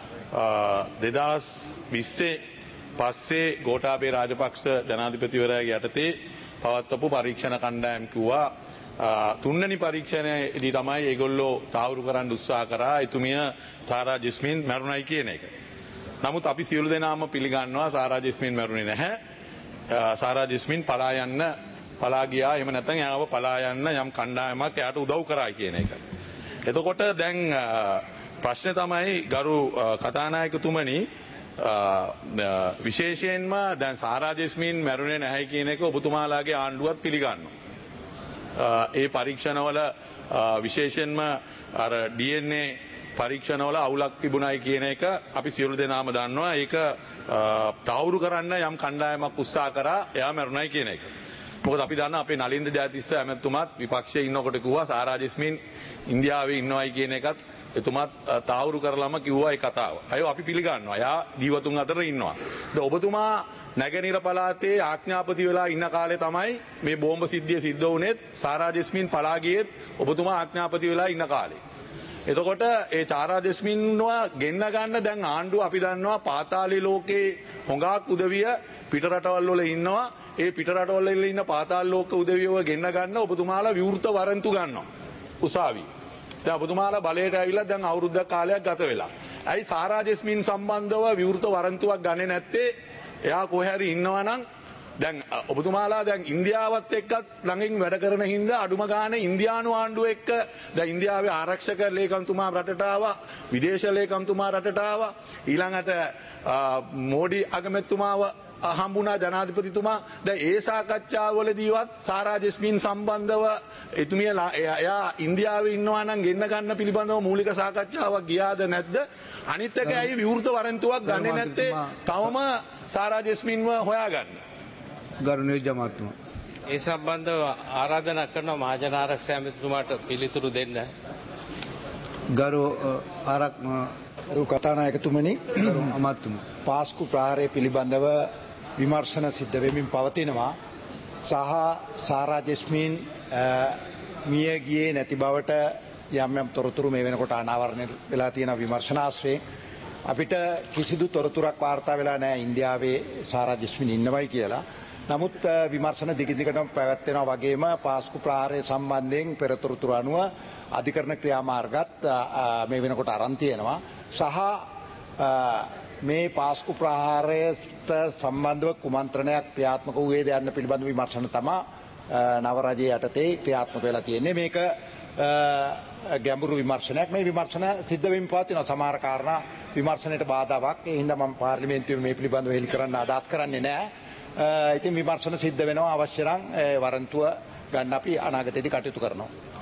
2020 පස්සේ ගෝඨාභය රාජපක්ෂ ජනාධිපතිවරයාගේ යටතේ පවත්වපු පරීක්ෂණ කණ්ඩායම් කිව්වා තුන්වෙනි පරීක්ෂණයේදී තමයි ඒගොල්ලෝ තාවුරු කරන්න උත්සාහ කරා එතුමිය සාරා ජිස්මින් මැරුණයි කියන එක. නමුත් අපි සියලු දෙනාම පිළිගන්නවා සාරා ජිස්මින් මැරුණේ නැහැ. සාරා ජිස්මින් පලා ගියා. එහෙම නැත්නම් එයාව පලා යන්න යම් කණ්ඩායමක් එයාට උදව් කරා කියන එක. එතකොට දැන් ප්‍රශ්නේ තමයි ගරු කතානායකතුමනි විශේෂයෙන්ම දැන් සාරා ජිස්මින් මැරුණේ නැහැ කියන එක ඔබතුමාලාගේ ආණ්ඩුවත් පිළිගන්නවා. ඒ පරීක්ෂණවල විශේෂයෙන්ම අර DNA පරීක්ෂණවල අවුලක් තිබුණයි කියන එක අපි සියලු දෙනාම දන්නවා. ඒක තවුරු කරන්න යම් කණ්ඩායමක් උත්සාහ කරා එයා මැරුණයි කියන එක. මොකද අපි දන්නා අපේ නලින්ද ජයතිස්ස ඇමතුමාත් විපක්ෂයේ ඉන්නකොට කිව්වා සාරා ජෙස්මින් ඉන්දියාවේ ඉන්නවයි කියන එකත් එතුමාත් තාවුරු කරලාම කිව්වා ඒ කතාව. අය අපි පිළිගන්නවා. එයා ජීවතුන් අතර ඉන්නවා. දැන් ඔබතුමා නැගෙනහිර පළාතේ ආඥාපති වෙලා ඉන්න කාලේ තමයි මේ බෝම්බ සිද්ධිය සිද්ධ වුණෙත් සාරා ජෙස්මින් පලා ගියෙත් ඔබතුමා ආඥාපති වෙලා ඉන්න කාලේ. එතකොට ඒ සාරා ජෙස්මින්ව ගෙන්න ගන්න දැන් ආණ්ඩුව අපි දන්නවා පාතාලී ලෝකේ හොඟක් උදවිය පිට රටවල් වල ඉන්නවා. ඒ පිට රටවල් වල ඉන්න පාතාල ලෝක උදවියව ගෙන්න ගන්න ඔබතුමාලා විවෘත වරන්තු ගන්නවා. උසාවි. දැන් ඔබතුමාලා බලයට ඇවිල්ලා දැන් අවුරුද්දක් කාලයක් ගත වෙලා. ඇයි සාරා ජෙස්මින් සම්බන්ධව විවෘත වරන්තුවක් ගන්නේ නැත්තේ? එයා කොහේ හරි ඉන්නවා නම් දැන් ඔබතුමාලා දැන් ඉන්දියාවත් එක්කත් ළඟින් වැඩ කරන හින්දා අඩුම ගානේ ඉන්දියානු ආණ්ඩුව එක්ක දැන් ඉන්දියාවේ ආරක්ෂක ලේකම්තුමා රටට ආවා, විදේශ ලේකම්තුමා රටට ආවා, ඊළඟට මෝඩි අගමැතිතුමාව හම්බුණා ජනාධිපතිතුමා. දැන් ඒ සාකච්ඡාවලදීවත් සාරා ජෙස්මින් සම්බන්ධව එයා ඉන්දියාවේ ඉන්නවා නම් ගෙන්න ගන්න පිළිබඳව මූලික සාකච්ඡාවක් ගියාද නැද්ද? අනිත් එක ඇයි විවෘත වරන්තුවක් ගන්නේ නැත්තේ? තවම සාරා ජෙස්මින්ව හොයාගන්න. ගරුණීය ජමාත්තුමා. ඒ සම්බන්ධව ආරාධනා කරන මහජන ආරක්ෂක ඇමතිතුමාට පිළිතුරු දෙන්න. ගරු කතානායකතුමනි, අමාත්‍යතුමා, පාස්කු ප්‍රහාරය පිළිබඳව විමර්ශන සිද්ධ වෙමින් පවතිනවා. සහ සාරා ජෙස්මින් මිය ගියේ නැති බවට යම් යම් තොරතුරු මේ වෙනකොට අනාවරණය වෙලා තියෙන විමර්ශනාශ්‍රයෙන් අපිට කිසිදු තොරතුරක් වාර්තා වෙලා නැහැ ඉන්දියාවේ සාරා ජෙස්මින් ඉන්නවයි කියලා. නමුත් විමර්ශන දිගින් පැවැත්වෙනවා වගේම පාස්කු ප්‍රහාරය සම්බන්ධයෙන් පෙරතොරතුරු අනුව අධිකරණ ක්‍රියාමාර්ගත් මේ වෙනකොට අරන් තියෙනවා. සහ මේ පාස්කු ප්‍රහාරයට සම්බන්ධව කුමන්ත්‍රණයක් ක්‍රියාත්මක වූයේද යන්න පිළිබඳ විමර්ශන තමයි නව රජයේ යටතේ ක්‍රියාත්මක වෙලා තියෙන්නේ. මේක ගැඹුරු විමර්ශනයක්. මේ විමර්ශන සිද්ධ වෙමින් පවතිනවා. සමහර කාරණා විමර්ශනයට බාධාවක්. ඒ හින්දා මම පාර්ලිමේන්තුවේ මේ පිළිබඳව හෙළි කරන්න අදහස් කරන්නේ නැහැ. ඉතින් විමර්ශන සිද්ධ වෙනවා. අවශ්‍ය නම් වරන්තුව ගන්න අපි අනාගතයේදී කටයුතු කරනවා.